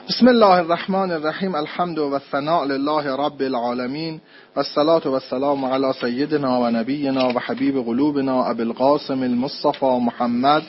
بسم الله الرحمن الرحیم. الحمد و الثناء لله رب العالمین و الصلاة و السلام علی سیدنا و نبینا و حبیب قلوبنا ابی القاسم المصطفى محمد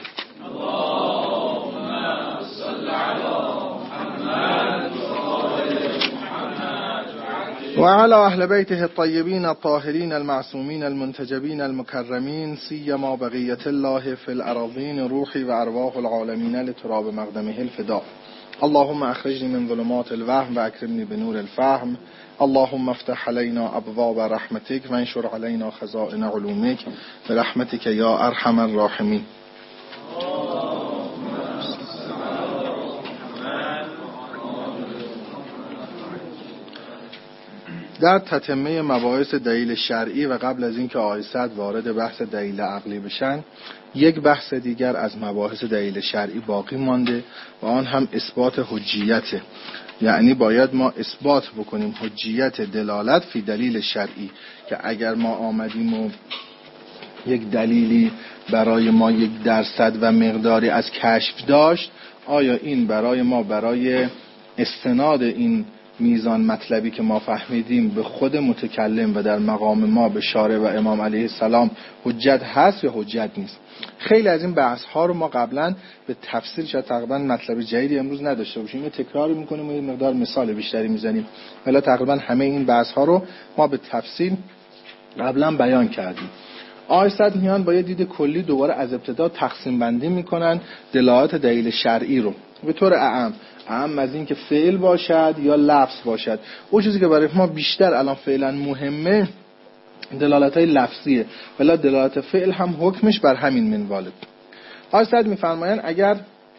و علی اهل بیته الطیبین الطاهرین المعصومین المنتجبین المکرمین سیما بقیة الله فی الاراضین روحی و ارواح العالمین لتراب مقدمه الفداء. اللهم اخرجني من ظلمات الوهم واكرمني بنور الفهم. اللهم افتح علينا ابواب رحمتك وانشر علينا خزائن علومك برحمتك يا ارحم الراحمين. در تتمه مباحث دلیل شرعی و قبل از اینکه آقای سعد وارد بحث دلیل عقلی بشن، یک بحث دیگر از مباحث دلیل شرعی باقی مانده و آن هم اثبات حجیته. یعنی باید ما اثبات بکنیم حجیت دلالت فی دلیل شرعی، که اگر ما آمدیم و یک دلیلی برای ما یک درصد و مقداری از کشف داشت، آیا این برای ما برای استناد این میزان مطلبی که ما فهمیدیم به خود متکلم و در مقام ما به شارع و امام علیه السلام حجت هست یا حجت نیست؟ خیلی از این بحث ها رو ما قبلا به تفصیل شاید تقریبا مطلب جدیدی امروز نداشته باشیم، تکرار میکنیم و یه مقدار مثال بیشتری میزنیم، ولی تقریبا همه این بحث ها رو ما به تفصیل قبلا بیان کردیم. آقای سعد میان با یه دید کلی دوباره از ابتدا تقسیم بندی میکنن دلالات دلیل شرعی رو به طور اعم از این که فعل باشد یا لفظ باشد. اون چیزی که برای ما بیشتر الان فعلا مهمه دلالت‌های لفظیه، ولی دلالت فعل هم حکمش بر همین منواله. آقای سعد میفرمایند اگر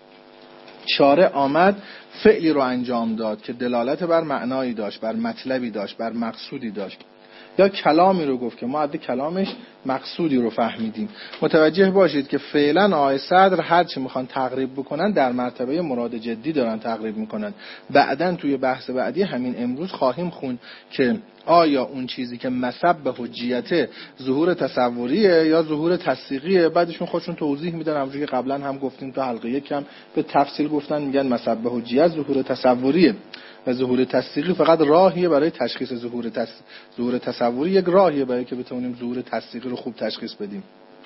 شارع آمد فعلی رو انجام داد که دلالت بر معنایی داشت، بر مطلبی داشت، بر مقصودی داشت، یا کلامی رو گفت که ما از کلامش مقصودی رو فهمیدیم، متوجه باشید که فعلا آقای صدر هر چی میخوان تقریب بکنن در مرتبه مراد جدی دارن تقریب میکنن. بعدن توی بحث بعدی همین امروز خواهیم خوند که آیا اون چیزی که مسبب به حجیت ظهور تصوریه یا ظهور تصدیقیه. بعدشون خودشون توضیح میدن، همونجوری که قبلا هم گفتیم تو حلقه یکم به تفصیل گفتن، میگن مسبب به حجیت ظهور تصوریه و ظهور تصدیقی فقط راهیه برای تشخیص ظهور تصوری، یک راهیه برای که بتونیم ظهور تصدیقی رو خوب تشخیص بدیم.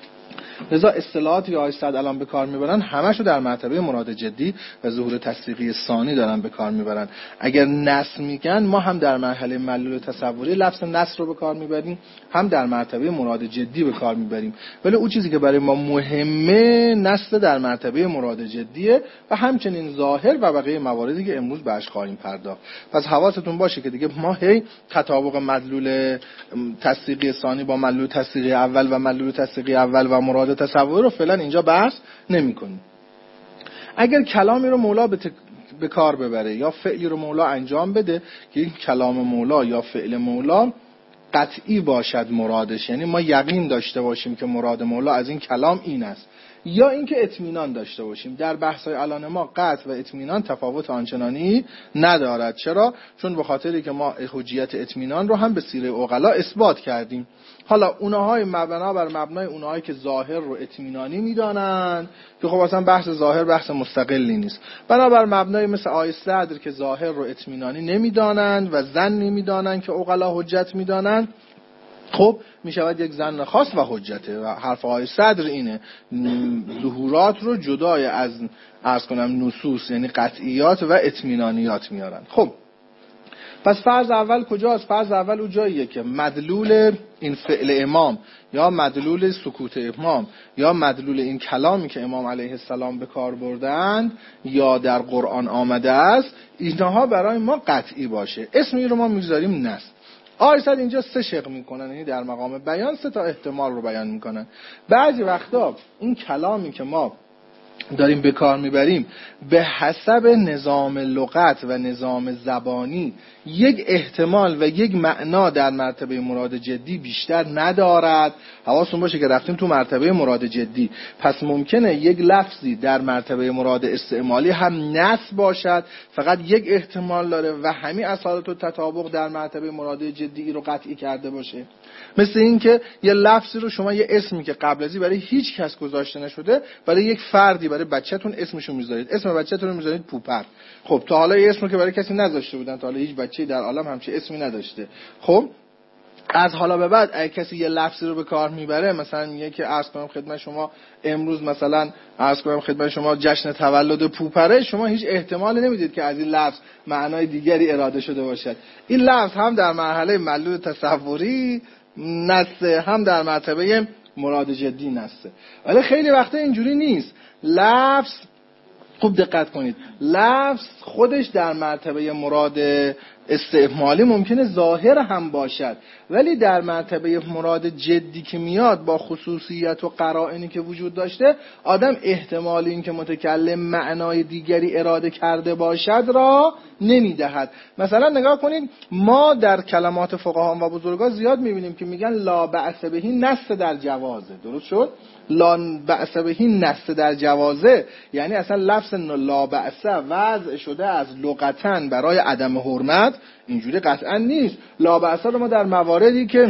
لذا اصطلاحاتی که آیستاد الان به کار میبرن همشو در مرتبه مراد جدی و ظهور تصدیقی ثانی دارن به کار میبرن. اگر نص میگن ما هم در مرحله معلول تصوری لفظ نص رو به کار میبریم، هم در مرتبه مراد جدی به کار میبریم، ولی اون چیزی که برای ما مهمه نص در مرتبه مراد جدیه و همچنین ظاهر و بقیه مواردی که امروز بهش خواهیم پرداخت. پس حواستون باشه که دیگه ما هی تطابق مدلول تصدیقی ثانی با مدلول تصدیقی اول و مدلول تصدیقی اول و مراد تصور رو فعلا اینجا بحث نمی‌کنیم. اگر کلامی رو مولا به کار ببره یا فعلی رو مولا انجام بده که این کلام مولا یا فعل مولا قطعی باشد مرادش، یعنی ما یقین داشته باشیم که مراد مولا از این کلام این است، یا اینکه اطمینان داشته باشیم. در بحث‌های الان ما قطع و اطمینان تفاوت آنچنانی ندارد. چرا؟ چون به خاطری که ما حجیت اطمینان رو هم به سیره عقلا اثبات کردیم. حالا اونهای مبنا بر مبنای اونهایی که ظاهر رو اطمینانی میدانن که خب اصلا بحث ظاهر بحث مستقلی نیست، بنابر مبنای مثل آیه صدر که ظاهر رو اطمینانی نمیدانند و ظن نمیدانند که عقلا حجت میدانند، خب میشود یک ظن خاص و حجته. و حرف آیه صدر اینه ظهورات رو جدای از عرض کنم نصوص یعنی قطعیات و اطمینانیات میارن. خب پس فرض اول کجاست؟ فرض اول اون جاییه که مدلول این فعل امام یا مدلول سکوت امام یا مدلول این کلامی که امام علیه السلام به کار بردند یا در قرآن آمده است اینها برای ما قطعی باشه. اسم این رو ما میذاریم نص. آیساد اینجا سه شق میکنن، یعنی در مقام بیان سه تا احتمال رو بیان میکنن. بعضی وقتا این کلامی که ما داریم به کار میبریم به حسب نظام لغت و نظام زبانی یک احتمال و یک معنا در مرتبه مراد جدی بیشتر ندارد. حواستون باشه که رفتیم تو مرتبه مراد جدی، پس ممکنه یک لفظی در مرتبه مراد استعمالی هم نص باشد، فقط یک احتمال داره و همین اصالت و تطابق در مرتبه مراد جدی رو قطعی کرده باشه. مثل این که یه لفظی رو شما یه اسمی که قبل ازی برای هیچ کس گذاشته نشده برای یک فرد فردی برای بچه‌تون اسمشو میذارید، اسم بچه‌تون رو میذارید پوپر. خب تا حالا یه اسمی که برای کسی نذاشته بودن، تا حالا هیچ بچه‌ای در عالم همچین اسمی نداشته. خب از حالا به بعد اگه کسی یه لفظی رو به کار میبره، مثلا میگه که عرض کنم خدمت شما امروز مثلا عرض کنم خدمت شما جشن تولد پوپره، شما هیچ احتمالی نمیدید که از این لفظ معنای دیگری اراده شده باشد. این لفظ هم در مرحله معلول تصوری نسته، هم در مرتبه مراد جدی نسته. ولی خیلی وقتا اینجوری نیست. لفظ، خوب دقت کنید، لفظ خودش در مرتبه مراد استعمالی ممکنه ظاهر هم باشد، ولی در مرتبه مراد جدی که میاد با خصوصیت و قرائنی که وجود داشته، آدم احتمال این که متکلم معنای دیگری اراده کرده باشد را نمیدهد. مثلا نگاه کنید، ما در کلمات فقها و بزرگان زیاد میبینیم که میگن لا بأس بهی نص در جوازه. درست شد؟ لا بأس بهی نص در جوازه یعنی اصلا لفظ لا بأس وضع شده از لغتاً برای عدم حرمت، اینجوری قطعا نیست. لا بأس رو ما در مواردی که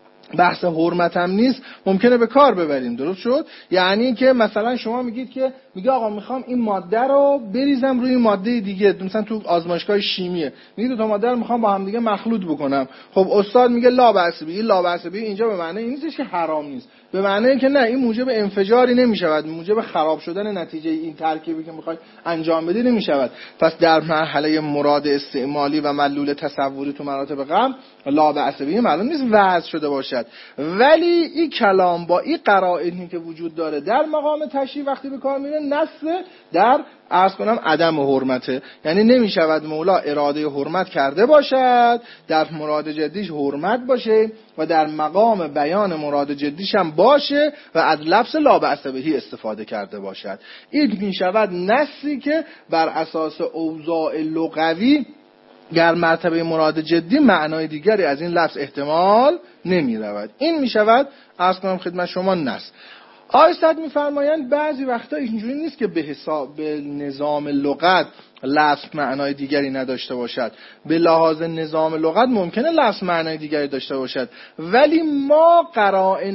بحث حرمت هم نیست ممکنه به کار ببریم. درست شد؟ یعنی که مثلا شما میگید که میگه آقا میخوام این ماده رو بریزم روی ماده دیگه، مثلا تو آزمایشگاه شیمیه، میگه دو تا ماده رو میخوام با هم دیگه مخلوط بکنم. خب استاد میگه لا بأس به. لا بأس به اینجا به معنی این نیستش که حرام نیست، به معنی اینکه نه، این موجب انفجاری نمیشود، موجب خراب شدن نتیجه این ترکیبی که میخوای انجام بدی نمیشود. پس در مرحله مراد استعمالی و معلول تصوری تو مراتب قبل لا بأس به معلوم نیست وضع شده باشد، ولی این کلام با این قرائنی که وجود داره در مقام تشریع وقتی به کار میره، نص در عرض کنم عدم حرمته، یعنی نمیشود مولا اراده حرمت کرده باشد در مراد جدیش حرمت باشه و در مقام بیان مراد جدیش هم باشه و از لفظ لا بأس بهی استفاده کرده باشد. این میشود نصی که بر اساس اوضاع لغوی در مرتبه مراد جدی معنای دیگری از این لفظ احتمال نمی رود. این می شود عرض کنم خدمت شما نص. آیستاد میفرمایند بعضی وقتا اینجوری نیست که به نظام لغت لفظ معنای دیگری نداشته باشد. به لحاظ نظام لغت ممکنه لفظ معنای دیگری داشته باشد، ولی ما قرائن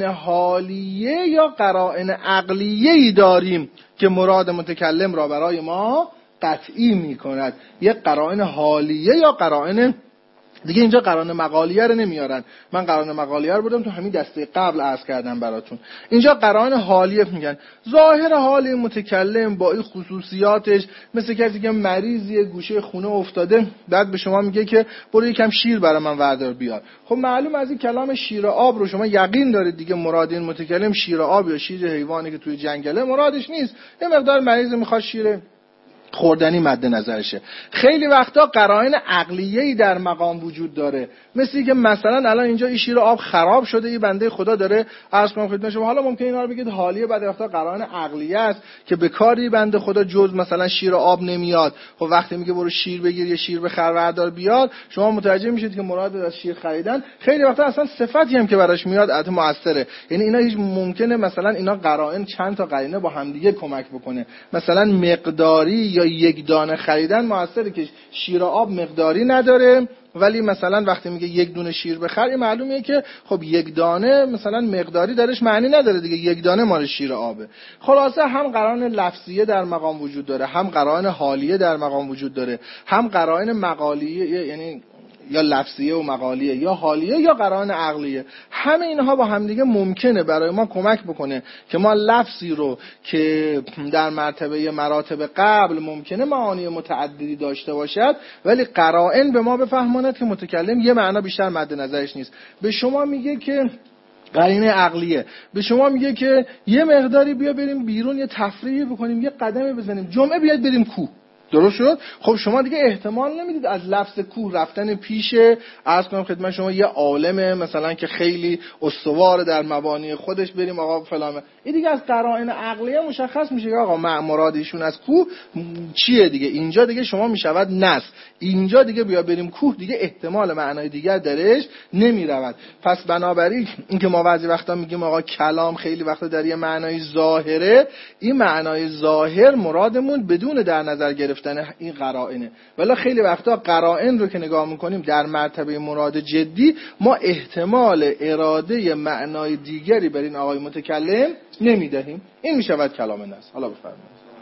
حالیه یا قرائن عقلیه‌ای داریم که مراد متکلم را برای ما قطعی میکند. یک قرائن حالیه یا قرائن دیگه، اینجا قرائن مقالیه رو نمیارن، من قرائن مقالیه رو بردم تو همین دسته قبل عرض کردم براتون. اینجا قرائن حالیه میگن ظاهر حال متکلم با این خصوصیاتش، مثل کسی که مریضیه گوشه خونه افتاده، بعد به شما میگه که برو یکم شیر برای من وردار بیار. خب معلوم از این کلام شیر آب رو شما یقین دارید دیگه مراد این متکلم شیر آب یا شیر حیوانی که توی جنگله مرادش نیست، یه مقدار مریض میخواد شیر خوردنی مد نظرشه. خیلی وقتا قرائن عقلیه‌ای در مقام وجود داره، مثل که مثلا الان اینجا این شیر آب خراب شده، این بنده خدا داره عرض کنم خدمت شما، حالا ممکنه اینا رو بگید حالیه، بعد وقتا قرائن عقلیه است که به کاری بنده خدا جز مثلا شیر آب نمیاد. خب وقتی میگه برو شیر بگیر، یه شیر به خروردار بیاد، شما متوجه میشید که مراد از شیر خریدن خیلی وقتا اصلا صفتی هم که براش میاد البته موثره. یعنی اینا هیچ ممکنه مثلا اینا قرائن چند تا قرینه با همدیگه کمک بکنه، مثلا مقداری یا یک دانه خریدن موثره که شیر آب مقداری نداره، ولی مثلا وقتی میگه یک دونه شیر بخر، معلومه که خب یک دانه مثلا مقداری درش معنی نداره دیگه، یک دانه مال شیر آبه. خلاصه هم قرائن لفظیه در مقام وجود داره، هم قرائن حالیه در مقام وجود داره، هم قرائن مقالیه، یعنی یا لفظیه و مقالیه یا حالیه یا قرائن عقلیه. همه اینها با همدیگه ممکنه برای ما کمک بکنه که ما لفظی رو که در مرتبه مراتب قبل ممکنه معانی متعددی داشته باشد، ولی قرائن به ما بفهماند که متکلم یه معنا بیشتر مد نظرش نیست. به شما میگه که قرینه عقلیه، به شما میگه که یه مقداری بیا بریم بیرون، یه تفریحی بکنیم، یه قدمی بزنیم، جمعه بیاد بریم کوه. درست شد؟ خب شما دیگه احتمال نمیدید از لفظ کوه رفتن پیشه عرض کنم خدمت شما یه عالمه مثلا که خیلی استوار در مبانی خودش بریم آقا فلان، این دیگه از قرائن عقلیه مشخص میشه که آقا مراد ایشون از کوه چیه دیگه. اینجا دیگه شما میشود نص، اینجا دیگه بیا بریم کوه دیگه احتمال معنای دیگر درش نمیرود. پس بنابراین اینکه ما بعضی وقتا میگیم آقا کلام خیلی وقتا در یه معنای ظاهره، این معنای ظاهر مرادمون بدون در نظر گرفتن این قرائنه، ولی خیلی وقتا قرائن رو که نگاه میکنیم در مرتبه مراد جدی ما احتمال اراده معنای دیگری بر این آقای متکلم نمیدهیم. این میشود کلام نص. حالا بفرمایید.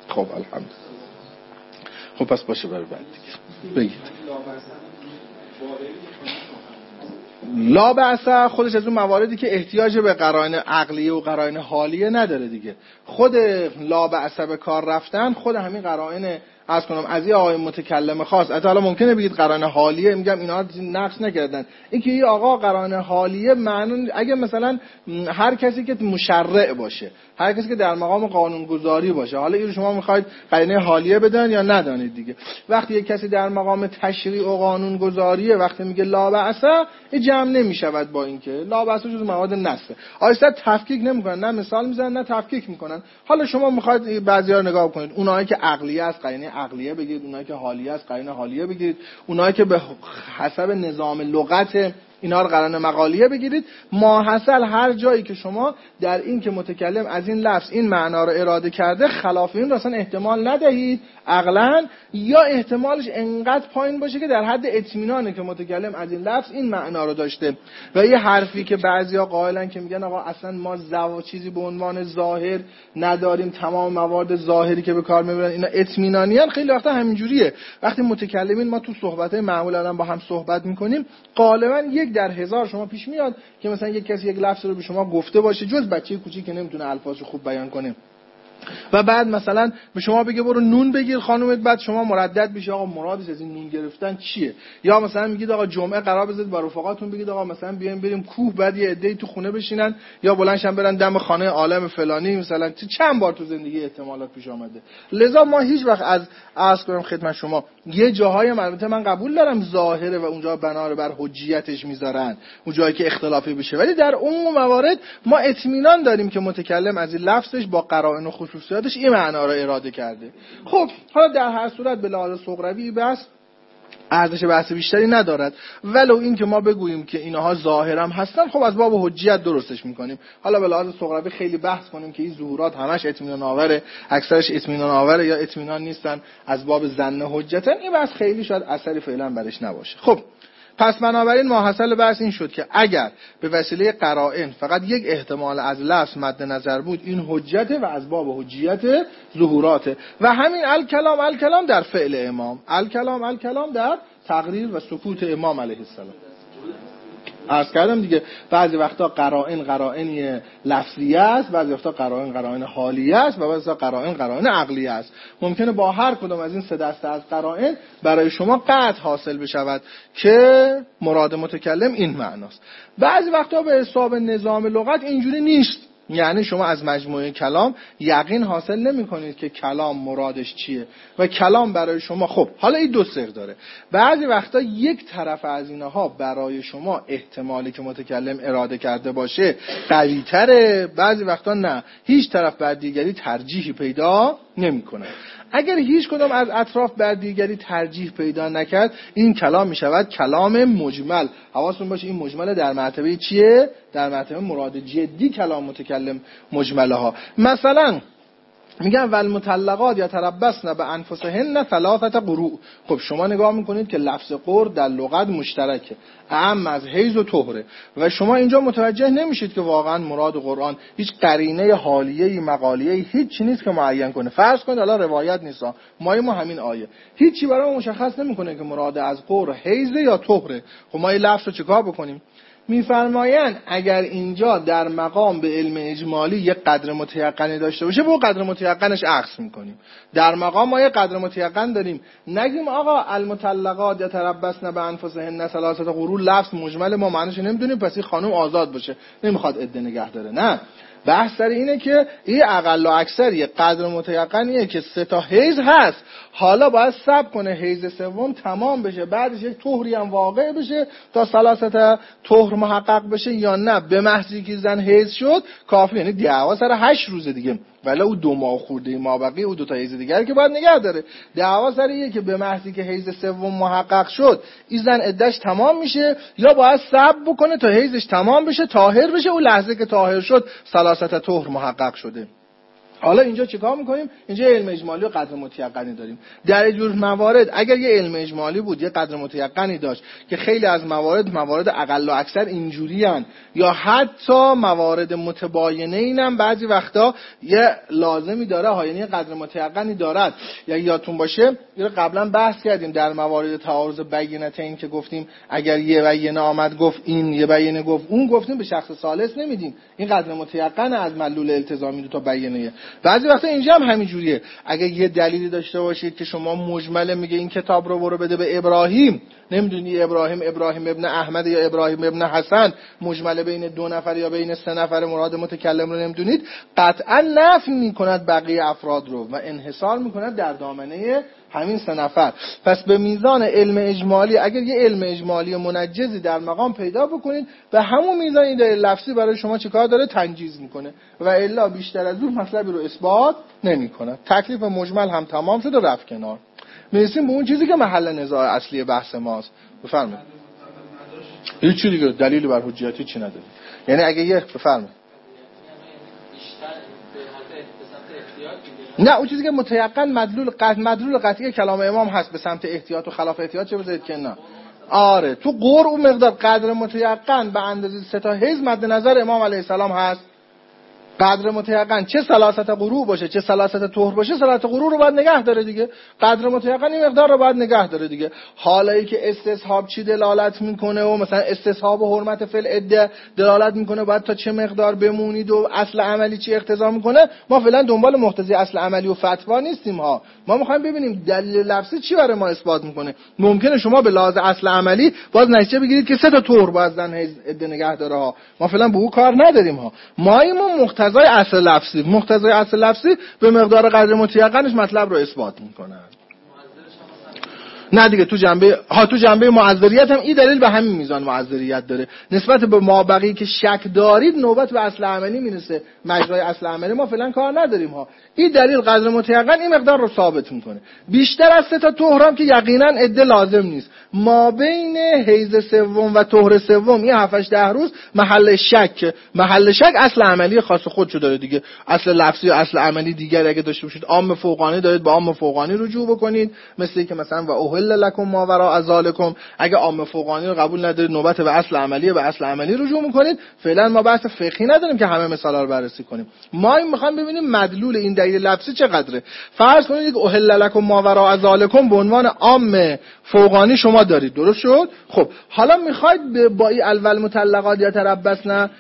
خب الحمدلله. خب پس باشه برای بعد دیگه بگید. لا بأس خودش از اون مواردی که احتیاج به قرائن عقلیه و قرائن حالیه نداره دیگه. خود لا بأس به کار رفتن خود همین قرائن از کنم از یه آقای متکلم خاص. حالا ممکنه بگید قرائن حالیه، میگم اینا نقص نکردن. اینکه یه آقا قرائن حالیه معنی اگه مثلا هر کسی که مشرع باشه، هر کسی که در مقام قانونگذاری باشه، حالا اینو شما میخواید قرینه حالیه بدن یا ندانید دیگه. وقتی یک کسی در مقام تشریع و قانونگذاریه وقتی میگه لا بأس این جمع نمیشود با اینکه لا بأس جزو مواد نصه. آیسته تفکیک نمیکنن، نه مثال میزنن نه تفکیک میکنن. حالا شما میخواید بعضیا رو نگاه کنید، اونایی که عقلیه است قرینه عقلیه بگید، اونایی که حالیه است قرینه حالیه بگید، اونایی که به حسب نظام لغت اینا رو قرائن مقالیه بگیرید. ماحصل هر جایی که شما در این که متکلم از این لفظ این معنا رو اراده کرده خلاف این رو اصلا احتمال ندهید عقلاً، یا احتمالش انقدر پایین باشه که در حد اطمینانه که متکلم از این لفظ این معنا رو داشته. و یه حرفی که بعضیا قائلن که میگن آقا اصلا ما چیزی به عنوان ظاهر نداریم، تمام موارد ظاهری که به کار میبرن اینا اطمینانیان، خیلی وقتا همینجوریه. وقتی متکلمین ما تو صحبت‌های معمولا با هم صحبت می‌کنیم غالباً 1 در 1000 شما پیش میاد که مثلا یک کسی یک لفظ رو به شما گفته باشه، جز بچه کوچیک که نمیتونه الفاظو خوب بیان کنه، و بعد مثلا به شما بگه برو نون بگیر خانومت، بعد شما مردد بشه آقا مرادش از این نون گرفتن چیه؟ یا مثلا میگید آقا جمعه قرار بذارید با رفقاتون بگید آقا مثلا بیایم بریم کوه، بعد یه عده‌ای تو خونه بشینن یا بلندشن برن دم خانه عالم فلانی مثلا. چند بار تو زندگی احتمالات پیش آمده. لذا ما هیچ وقت از عرض کنم خدمت شما یه جاهای البته من قبول دارم ظاهره و اونجا بنا بر حجیتش میذارن اون جایی که اختلافی بشه، ولی در اون موارد ما اطمینان داریم که متکلم از این لفظش با قرائن و خصوصیاتش این معنا رو اراده کرده. خب حالا در هر صورت به لحاظ صغروی بس ارزش بحث بیشتری ندارد، ولو این که ما بگوییم که اینها ظاهرم هستن خب از باب حجیت درستش میکنیم. حالا به لحاظ صغروی خیلی بحث کنیم که این ظهورات همش اطمینان آوره، اکثرش اطمینان آوره یا اطمینان نیستن، از باب ظن حجتن، این بحث خیلی شاید اثری فعلا برش نباشه. خب پس بنابراین ماحصل بحث این شد که اگر به وسیله قرائن فقط یک احتمال از لفظ مد نظر بود این حجته و از باب حجیت ظهوراته. و همین الکلام در فعل امام، الکلام در تقریر و سکوت امام علیه السلام. عرض کردم دیگه بعضی وقتا قرائن لفظیه است، بعضی وقتا قرائن حالیه است و بعضی وقتا قرائن عقلیه است. ممکنه با هر کدام از این 3 دسته از قرائن برای شما قطع حاصل بشود که مراد متکلم این معناست. بعضی وقتا به حساب نظام لغت اینجوری نیست، یعنی شما از مجموعه کلام یقین حاصل نمی کنید که کلام مرادش چیه و کلام برای شما. خب حالا این 2 صیغ داره. بعضی وقتا یک طرف از اینها برای شما احتمالی که متکلم اراده کرده باشه قوی تره، بعضی وقتا نه، هیچ طرف بر دیگری ترجیحی پیدا نمی کنه. اگر هیچ کدام از اطراف بر دیگری ترجیح پیدا نکرد این کلام می شود کلام مجمل. حواستون باشه این مجمل در مرتبه چیه؟ در مرتبه مراد جدی کلام متکلم مجمله ها. مثلا میگن والمطلقات یتربصن بانفسهن 3 قروء. خب شما نگاه میکنید که لفظ قر در لغت مشترکه، اعم از حیض و طهره، و شما اینجا متوجه نمیشید که واقعا مراد قرآن هیچ قرینه حالیه‌ای مقالیه‌ای هیچ چیزی نیست که معین کنه. فرض کنید حالا روایت نیست، ما همین آیه هیچی برای ما مشخص نمیکنه که مراد از قر حیض یا طهره. خب ما این لفظ رو چیکار بکنیم؟ میفرمایند اگر اینجا در مقام به علم اجمالی یک قدر متیقنی داشته باشه با قدر متیقنش عکس میکنیم. در مقام ما یک قدر متیقن داریم، نگیم آقا المطلقات یتربصن بانفسهن 3 قروء لفظ مجمل ما معنیش نمیدونیم پس این خانم آزاد باشه نمیخواد عده نگه داره. نه، بحث سر اینه که این اقل و اکثر یک قدر متیقنیه که 3 حیض هست، حالا باید صبر کنه حیض سوم تمام بشه بعدش یک طهری هم واقع بشه تا 3 طهر محقق بشه، یا نه به محضی که زن حیض شد کافی، یعنی دعوا سر 8 روز دیگه، ولی او 2 ماه خورده مابقی او 2 حیض دیگر که باید نگه داره. دعوا سر اینه که به محضی که حیض سوم محقق شد این زن عدهش تمام میشه یا باید صبر بکنه تا حیضش تمام بشه طاهر بشه، اون لحظه که طاهر شد 3 طهر محقق شده. حالا اینجا چیکار میکنیم؟ اینجا علم اجمالی و قدر متیقنی داریم. در این جور موارد اگر یه علم اجمالی بود، یه قدر متیقنی داشت که خیلی از موارد اقل و اکثر اینجوریان، یا حتی موارد متباینه اینم بعضی وقتا یه لازمی داره ها، یعنی قدر متیقنی دارد. یا یادتون باشه قبلا بحث کردیم در موارد تعارض بینتین که گفتیم اگر یه بینه آمد گفت این، یه بینه گفت اون، گفتیم به شخص ثالث نمیدیم، این قدر متیقن از معلول التزامی دو تا بینه. بعضی وقتا اینجا هم همین جوریه. اگه یه دلیلی داشته باشید که شما مجمله میگه این کتاب رو برو بده به ابراهیم، نمیدونی ابراهیم ابن احمد یا ابراهیم ابن حسن، مجمله بین 2 نفر یا بین 3 نفر مراد متکلم رو نمیدونید، قطعا نفی میکند بقیه افراد رو و انحصار میکند در دامنه همین 3 نفر. پس به میزان علم اجمالی اگر یه علم اجمالی منجزی در مقام پیدا بکنید، به همون میزان این دلیل لفظی برای شما چیکار داره؟ تنجیز میکنه و الا بیشتر از اون مطلبی رو اثبات نمیکنه. تکلیف مجمل هم تمام شد و رفت کنار. میرسیم به اون چیزی که محل نزاع اصلی بحث ماست. بفرمایید. هیچ چیزی که دلیلی بر حجیتی چی نداره. یعنی اگه یه بفرمایید. نه، اون چیزی که متيقن مدلول قطعی کلام امام هست به سمت احتیاط و خلاف احتیاط چه بذارید که نه. آره تو قرء اون مقدار قدر متيقن به اندازه 3 تا حیز مد نظر امام علیه السلام هست. قدر متيقن چه ثلاثت قروء باشه چه ثلاثت طهر باشه، ثلاثت قروء رو باید نگه داره دیگه. قدر متيقن این مقدار رو باید نگه داره دیگه. حالایی که استصحاب چی دلالت میکنه و مثلا استصحاب و حرمت فی العده دلالت میکنه باید تا چه مقدار بمونید و اصل عملی چی اقتضا میکنه، ما فعلا دنبال مقتضی اصل عملی و فتوا نیستیم ها. ما میخوایم ببینیم دلیل لفظی چی برای ما اثبات میکنه. ممکنه شما به لحاظ اصل عملی باز نتیجه بگیرید که 3 تا طهر باید زن عده نگه داره ها. ما فعلا به اون کار نداریم ها. ما مقتضای اصل لفظی به مقدار قدر متيقنش مطلب رو اثبات میکنن. نه دیگه تو جنبه معذریت هم این دلیل به همین میزان معذریت داره. نسبت به مابقی که شک دارید نوبت به اصل عملی میرسه. مجرای اصل عملی ما فعلا کار نداریم ها. این دلیل قدر متيقن این مقدار رو ثابت میکنه. بیشتر از 3 تا طهر که یقینا عده لازم نیست. ما بین حیض سوم و طهر سوم این 7-8 روز محل شک اصل عملی خاص خودشو داره دیگه. اصل لفظی و اصل عملی دیگر اگه داشته باشید عام فوقانی دارید با عام فوقانی رجوع بکنید، مثل که مثلا و اوهل لکم ما وراء ذالکم. اگه عام فوقانی رو قبول ندارید نوبت به اصل عملی رجوع میکنید. فعلا ما بحث فقهی نداریم که همه مثالا رو بررسی کنیم. ما این میخوام ببینیم مدلول این دلیل لفظی چقدره. فرض کنید که اوهل لکم ما وراء ذالکم به عنوان عام فوقانی شما دارید، درست شد؟ خب حالا میخواید با این اول مطلقات یتربصن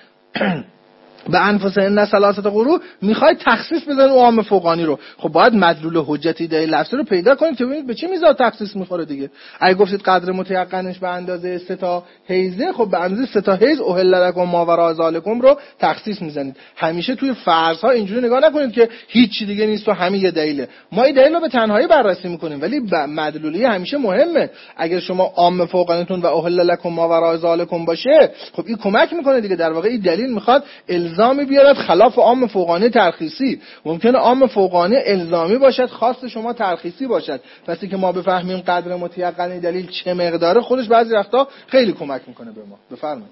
به انفسهن ثلاثه قروء میخواید تخصیص بزنید اون عام فوقانی رو. خب باید مدلول حجتی دلیل لفظی رو پیدا کنید که ببینید به چه میزان تخصیص میخوره دیگه. اگه گفتید قدر متيقنش به اندازه 3 تا حیزه، خب به اندازه 3 تا حیز اوهل لکم ما وراء ذالکم رو تخصیص میزنید. همیشه توی فرض ها اینجوری نگاه نکنید که هیچ چی دیگه نیست و همین یه دلیله. ما این دلیل رو به تنهایی بررسی میکنیم ولی مدلولی همیشه مهمه. اگر شما عام فوقانیتون و اوهل لکم ما وراء ذالکم باشه، خب این کمک میکنه دیگه. در واقع این دلیل میخواد الزامی بیارد خلاف عام فوقانی ترخیصی. ممکنه عام فوقانی الزامی باشد، خاص شما ترخیصی باشد. پس که ما بفهمیم قدر متيقن دلیل چه مقداره خودش بعضی وقتا خیلی کمک میکنه به ما. بفرمایید.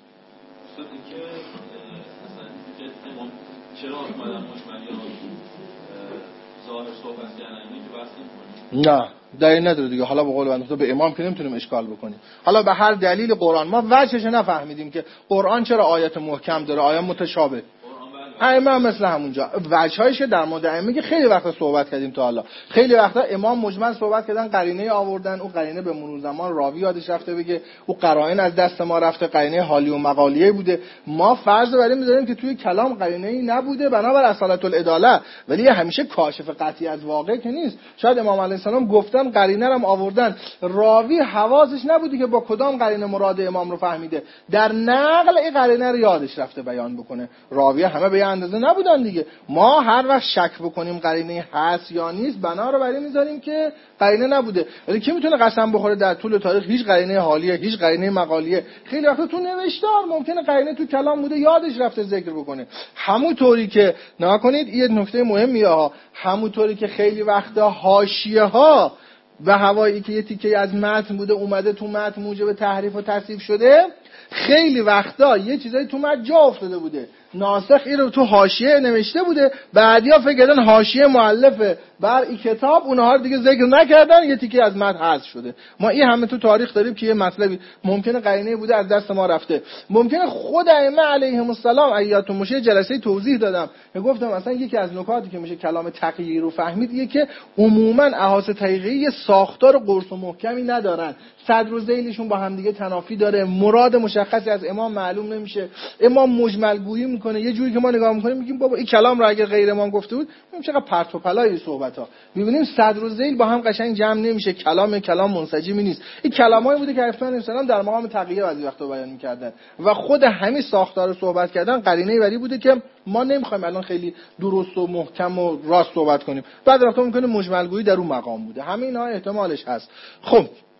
چرا اومدن مجملی ظاهر صحبت کردن که بحث نمی‌کنیم؟ نه دلیل نداره دیگه. حالا به قول بنده به امام که نمیتونیم اشکال بکنیم. حالا به هر دلیل قرآن ما وجهش نفهمیدیم که قرآن چرا آیات محکم داره آیات متشابه. ائمه مثل همونجا وجهایش در مورد ائمه که خیلی وقت صحبت کردیم تا حالا. خیلی وقتا امام مجمل صحبت کردن، قرینه آوردن، اون قرینه به مرور زمان راوی یادش رفته بگه، اون قرائن از دست ما رفته، قرینه حالی و مقالیه بوده. ما فرض بر این می‌ذاریم که توی کلام قرینه‌ای نبوده بنابر اصالت العداله، ولی همیشه کاشف قطعی از واقع که نیست. شاید امام علیه السلام گفتن قرینه رو آوردن، راوی حواسش نبوده که با کدام قرینه مراد امام رو فهمیده، در نقل این قرینه رو یادش رفته بیان بکنه. راوی همه به اندازه نبودن دیگه. ما هر وقت شک بکنیم قرینه هست یا نیست بنا رو برای میذاریم که قرینه نبوده. ولی کی میتونه قسم بخوره در طول تاریخ هیچ قرینه حالیه هیچ قرینه مقالیه؟ خیلی وقتا تو نوشتار ممکنه قرینه تو کلام بوده یادش رفته ذکر بکنه. همونطوری که نگاه کنید یه نکته مهمیه ها، همونطوری که خیلی وقتا حاشیه ها به هوایی که یه تیکه از متن بوده اومده تو متن موجب تحریف و تصحیف شده، خیلی وقتا یه چیزایی تو متن جا افتاده بوده، ناسخ این رو تو حاشیه نوشته بوده، بعدیا فکر کردن حاشیه مؤلفه بر این کتاب، اونها رو دیگه ذکر نکردن، یه تیکه از متن حذف شده. ما این همه تو تاریخ داریم که یه مطلبی ممکنه قرینه بوده از دست ما رفته. ممکنه خود ائمه علیهم السلام ایاتون مشه جلسه توضیح دادم که گفتم مثلا یکی از نکاتی که میشه کلام تغییر رو فهمید یه که عموما احاس تغییری ساختار قرص و محکمی ندارن، صدر و ذیلشون با هم دیگه تنافی داره، مراد مشخصی از امام معلوم نمیشه، امام مجمل گویی میکنه، یه جوری که ما نگاه میکنیم میگیم بابا این کلام رو اگر غیر امام گفته بود میگیم چقدر پرت و پلای صحبت‌ها. میبینیم صدر و ذیل با هم قشنگ جمع نمیشه، کلام منسجمی نیست. این کلامایی بوده که افسان السلام در مقام تقیه بعضی وقتا بیان میکردن و خود همین ساختار صحبت کردن قرینه وری بوده که ما نمیخوایم الان خیلی درست و محکم و راست صحبت کنیم، بعد وقتا ممکنه مجمل گویی در اون مقام بوده، همه اینها احتمالش هست. خب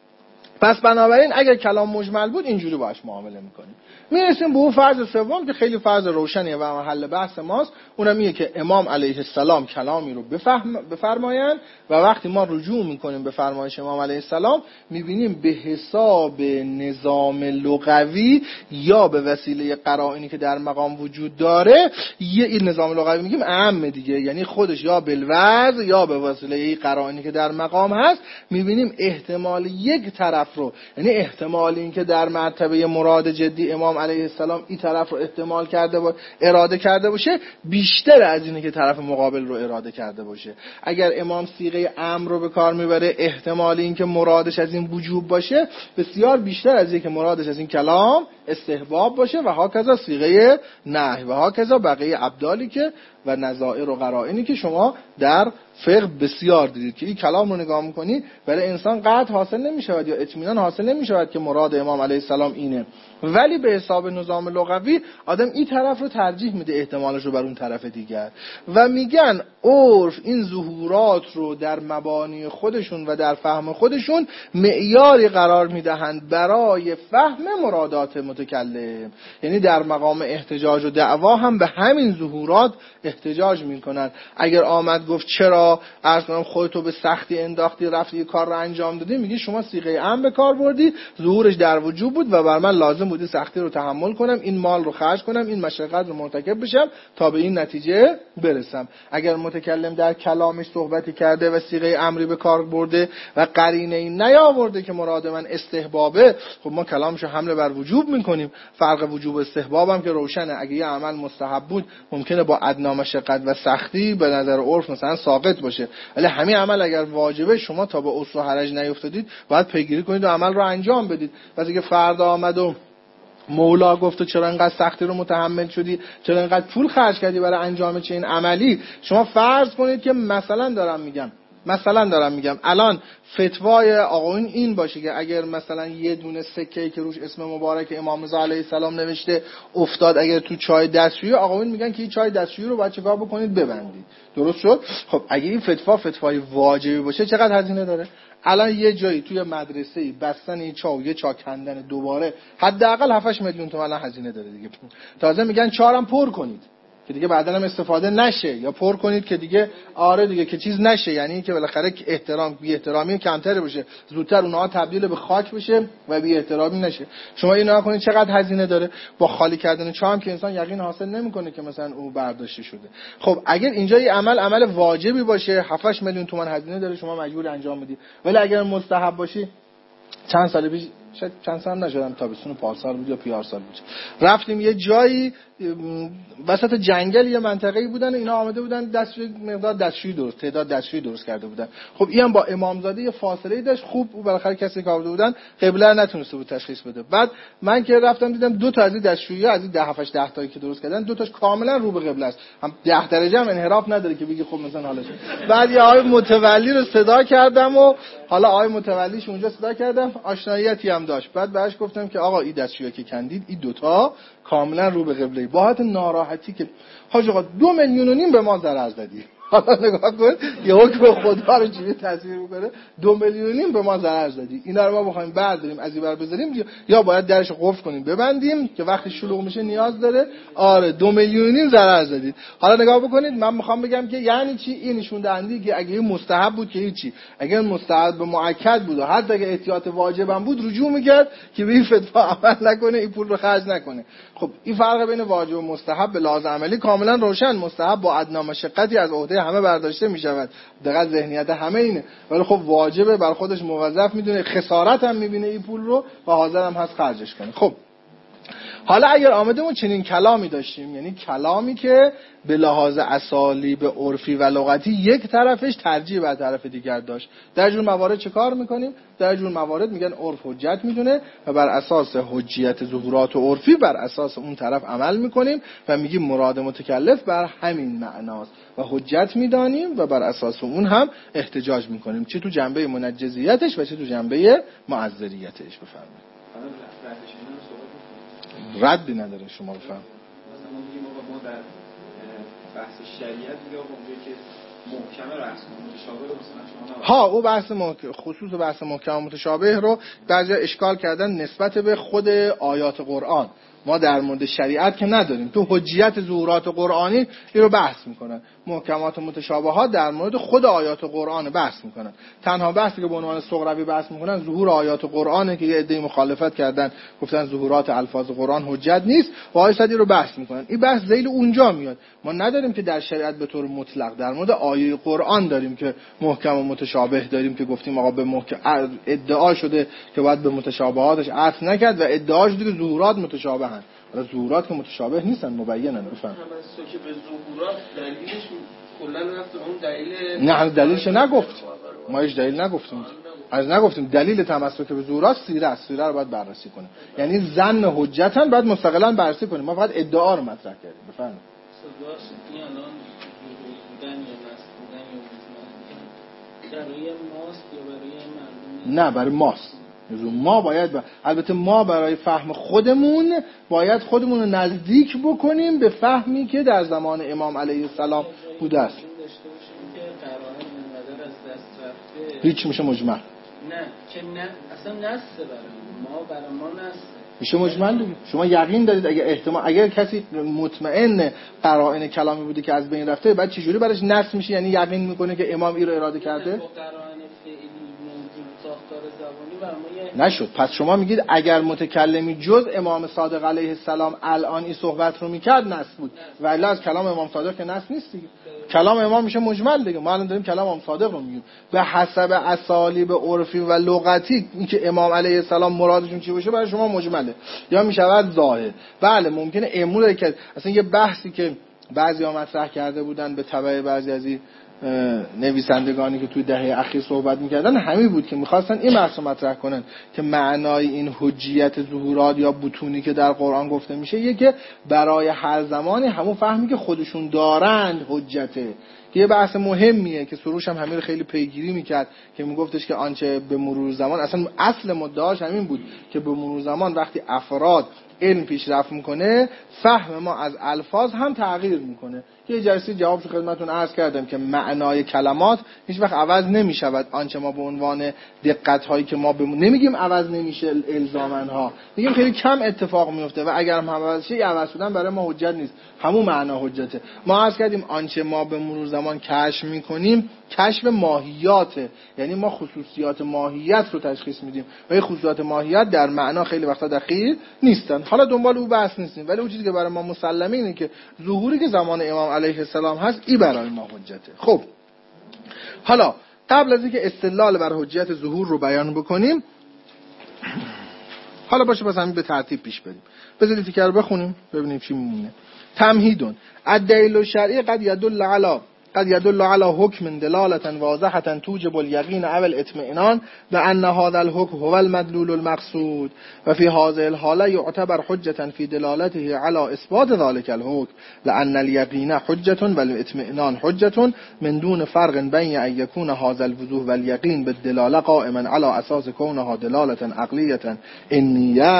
پس بنابراین اگر کلام مجمل بود اینجوری باهاش معامله میکنیم. میرسیم به اون فرض سوم که خیلی فرض روشنیه و محل بحث ماست، اونم اینه که امام علیه السلام کلامی رو بفرمایند و وقتی ما رجوع میکنیم به فرمایش امام علیه السلام میبینیم به حساب نظام لغوی یا به وسیله قرائنی که در مقام وجود داره، این نظام لغوی میگیم اعم دیگه، یعنی خودش یا بالوضع یا به وسیله قرائنی که در مقام هست، میبینیم احتمال یک طرف رو، یعنی احتمال این که در مرتبه مراد جدی امام علیه السلام این طرف رو احتمال کرده و اراده کرده باشه بیشتر از اینه که طرف مقابل رو اراده کرده باشه. اگر امام صیغه امر رو به کار میبره احتمال این که مرادش از این وجوب باشه بسیار بیشتر از این که مرادش از این کلام استحباب باشه و هاکذا صیغه نهی و هاکذا بقیه ابدالی که و نظائر و قرائنی که شما در فقه بسیار دیدید که این کلام رو نگاه می‌کنی برای انسان قطع حاصل نمی‌شود یا اطمینان حاصل نمی‌شود که مراد امام علیه السلام اینه، ولی به حساب نظام لغوی آدم این طرف رو ترجیح میده احتمالش رو بر اون طرف دیگر و میگن عرف این ظهورات رو در مبانی خودشون و در فهم خودشون معیاری قرار میدهند برای فهم مرادات متکلم، یعنی در مقام احتجاج و دعوا هم به همین ظهورات احتجاج میکنن. اگر آمد گفت چرا عرض کنم خودتو به سختی انداختی رفتی کار رو انجام دادی، میگی شما صیغه امر به کار بردی، ظهورش در وجود بود و بر من لازم بودی سختی رو تحمل کنم، این مال رو خرج کنم، این مشقت رو مرتکب بشم تا به این نتیجه برسم. اگر متکلم در کلامش صحبتی کرده و صیغه امری به کار برده و قرینه ای نیاورده که مراد من استحبابه، خب ما کلامشو حمله بر وجوب میکنیم. فرق وجوب و استحباب هم که روشنه، اگه یه عمل مستحب بود ممکنه با ادنا مشقت و سختی به نظر عرف مثلا ساقط باشه، ولی همین عمل اگر واجبه شما تا به عسر و حرج نیفتادید باید پیگیری کنید و عمل رو انجام بدید. واسه که فردا آمد و مولا گفت چرا اینقدر سختی رو متحمل شدی، چرا اینقدر پول خرج کردی برای انجام چه این عملی، شما فرض کنید که مثلا دارم میگم الان فتوای آقایون این باشه که اگر مثلا یه دونه سکه‌ای که روش اسم مبارک امام رضا علیه السلام نوشته افتاد اگر تو چای دستشویی، آقایون میگن که این چای دستشویی رو باید چیکار بکنید؟ ببندید. درست شد؟ خب اگه این فتوای واجبی باشه چقدر هزینه داره؟ الان یه جایی توی مدرسه‌ای بستن یه چا کندن دوباره حداقل 7-8 میلیون تومان هزینه داره دیگه. تازه میگن چهارم پر کنید که دیگه بعداً هم استفاده نشه، یا پر کنید که دیگه آره دیگه که چیز نشه، یعنی که بالاخره بی احترامی کمتر بشه، زودتر اونها تبدیل به خاک بشه و بی احترامی نشه. شما اینو کنید چقدر هزینه داره با خالی کردن چاه که انسان یقین حاصل نمیکنه که مثلا او برداشته شده. خب اگر اینجا یه عمل واجبی باشه 7-8 میلیون تومان هزینه داره، شما مجبور انجام بدید. ولی اگر مستحب باشه چند سال پیش چند سال نشدم تابستون پارسال بود یا پیارسال بود، رفتیم یه جایی وسط جنگل یه منطقه‌ای بودن، اینا آمده بودن تعداد دستشویی درست کرده بودن. خب اینم با امامزاده یه فاصله‌ای داشت، خوب او بالاخره کسی که آورده بودن قبله نتونسته بود تشخیص بده. بعد من که رفتم دیدم دو تا از این دستشویی‌ها از این 10 تایی که درست کردن دو تاش کاملا رو به قبله است، هم 10 درجه هم انحراف نداره که بگی خب مثلا حالش. بعد یه آقای متولی رو صدا کردم و حالا آقای متولیش اونجا صدا کردم، آشناییتی هم داشت. بعد بهش گفتم که آقا این دستشویی که کندید این دوتا کاملا رو به قبله، با حالت ناراحتی که حاج آقا 2.5 میلیون به ما ضرر زدی. حالا نگاه کن یه حکم خدا رو چجوری تصویر میکنه. 2 میلیونیم به ما ضرر زدی، اینا رو ما بخوایم برداریم از این ور بذاریم یا باید درش قفل کنیم ببندیم که وقتی شلوغ میشه نیاز داره. آره 2 میلیونیم ضرر زدید. حالا نگاه بکنید، من میخوام بگم که یعنی چی این نشون دهنده که اگه مستحب بود که هیچی، اگه مستحب مؤکد بود و حتی اگه احتیاط واجب هم بود رجوع میکرد که به این فتوا عمل نکنه، این پول رو خرج نکنه. خب این فرق بین واجب و مستحب به لحاظ عملی کاملا روشن. مستحب با ادنا مشقتی از عهده همه برداشته میشود، دقیقاً ذهنیت همه اینه، ولی خب واجبه بر خودش موظف میدونه، خسارت هم میبینه این پول رو و حاضر هم هست خرجش کنه. خب حالا اگر آمدمون چنین کلامی داشتیم، یعنی کلامی که به لحاظ اسالیب عرفی و لغتی یک طرفش ترجیح بر طرف دیگر داشت، در جور موارد چه کار میکنیم؟ در جور موارد میگن عرف حجت میدونه و بر اساس حجیت ظهورات و عرفی بر اساس اون طرف عمل میکنیم و میگیم مراد متکلف بر همین معناست و حجت میدانیم و بر اساس اون هم احتجاج میکنیم، چه تو جنبه منجزیتش و چه تو جنبه معذریتش. بفرمایید. ردی نداره شما بفهم. مثلا ما میگیم ما در بحث شریعت یا موضوعی که محکم رسم متشابه مثلا شما او بحث خصوص بحث محکم متشابه رو بعضی اشکال کردن نسبت به خود آیات قرآن. ما در مورد شریعت که نداریم، تو حجیت ظهورات قرآنی این رو بحث میکنن. محکمات و متشابهات در مورد خود آیات قرآن بحث میکنن. تنها بحثی که به عنوان سغروی بحث میکنن ظهور آیات قرآنه که یه عده‌ای مخالفت کردن گفتن ظهورات الفاظ قرآن حجت نیست و آیه صدی رو بحث میکنن. این بحث ذیل اونجا میاد. ما نداریم که در شریعت به طور مطلق در مورد آیه قرآن داریم که محکم و متشابه داریم که گفتیم آقا به محکم ادعا شده که باید به متشابهاتش عطف نکرد و ادعا شده که ظهورات متشابه هستند. ظهورات که متشابه نیستن مبینن. بفهم. که به ظهورات دلیلش کلا رفت اون دلیل نه هنوز دلیلش نگفت. ما هیچ دلیل نگفتیم. از نگفتیم دلیل تمسک به ظهورات سیره است. سیره رو باید بررسی کنیم. یعنی ظن حجت هم باید مستقلا بررسی کنیم. ما فقط ادعا رو مطرح کردیم. بفرمایید. صداش این الان بودن یا نست بودن یا برای ماست یا برای مردم؟ نه برای ماست. ما باید البته ما برای فهم خودمون باید خودمون رو نزدیک بکنیم به فهمی که در زمان امام علیه السلام بوده است. هیچ میشه مجمل. نه که نه اصلا نسته برای ما نسته میشه مجمل دیگه. شما یقین دارید اگر کسی مطمئن قرائن کلامی بوده که از بین رفته بعد چجوری براش نص میشه؟ یعنی یقین میکنه که امام این رو اراده کرده؟ نشد. پس شما میگید اگر متکلمی جز امام صادق علیه السلام الان این صحبت رو میکرد نص بود، ولی از کلام امام صادق که نص نیست دیگه. کلام امام میشه مجمل دیگه. ما الان داریم کلام امام صادق رو میگیم به حسب اسالیب عرفی و لغتی. اینکه امام علیه السلام مرادشون چی باشه برای شما مجمله یا میشود ظاهر. بله ممکنه امور که اصلا یه بحثی که بعضی‌ها مطرح کرده بودن به تبع بعضی از این نویسندگانی که توی دهه اخیر صحبت میکردن همین بود که میخواستن این بحث رو مطرح کنن که معنای این حجیت ظهورات یا بطونی که در قرآن گفته میشه یکی برای هر زمانی همون فهمی که خودشون دارند حجته، که یه بحث مهمیه که سروش هم همین رو خیلی پیگیری میکرد که میگفتش که آنچه به مرور زمان اصلا اصل مدعاش همین بود که به مرور زمان وقتی افراد علم پیشرفت میکنه فهم ما از الفاظ هم تغییر میکنه. یه جلسه جوابشو خدمتتون عرض کردم که معنای کلمات هیچ وقت عوض نمیشود. آنچه ما به عنوان دقت هایی که ما نمیگیم عوض نمیشه الزاماً ها، میگیم خیلی کم اتفاق میفته و اگر هم عوض شه عوض شدن برای ما حجت نیست، همون معنا حجته. ما عرض کردیم آنچه ما به مرور زمان کشف میکنیم کشف ماهیاته، یعنی ما خصوصیات ماهیت رو تشخیص میدیم و این خصوصیات ماهیت در معنا خیلی وقتا دخیل نیستن. حالا دنبال اون بحث نیستیم، ولی اون چیزی که برای ما مسلمه اینه که ظهوری که زمان امام علیه السلام هست این برای ما حجته. خب حالا قبل از اینکه استدلال بر حجیت ظهور رو بیان بکنیم، حالا باشه پس همین به ترتیب پیش بریم. بذارید تیکه رو بخونیم ببینیم چی میمونه. تمهیدون الدلیل الشرعی قد يدل على حكم دلالة واضحة توجب اليقين او الاطمئنان بأن هذا الحكم هو المدلول المقصود وفي هذه الحالة يعتبر حجة في دلالته على إثبات ذلك الحكم لأن اليقين حجة والاطمئنان حجة من دون فرق بين أن يكون هذا الوضوح واليقين بالدلالة قائما على أساس كونها دلالة عقلية إنية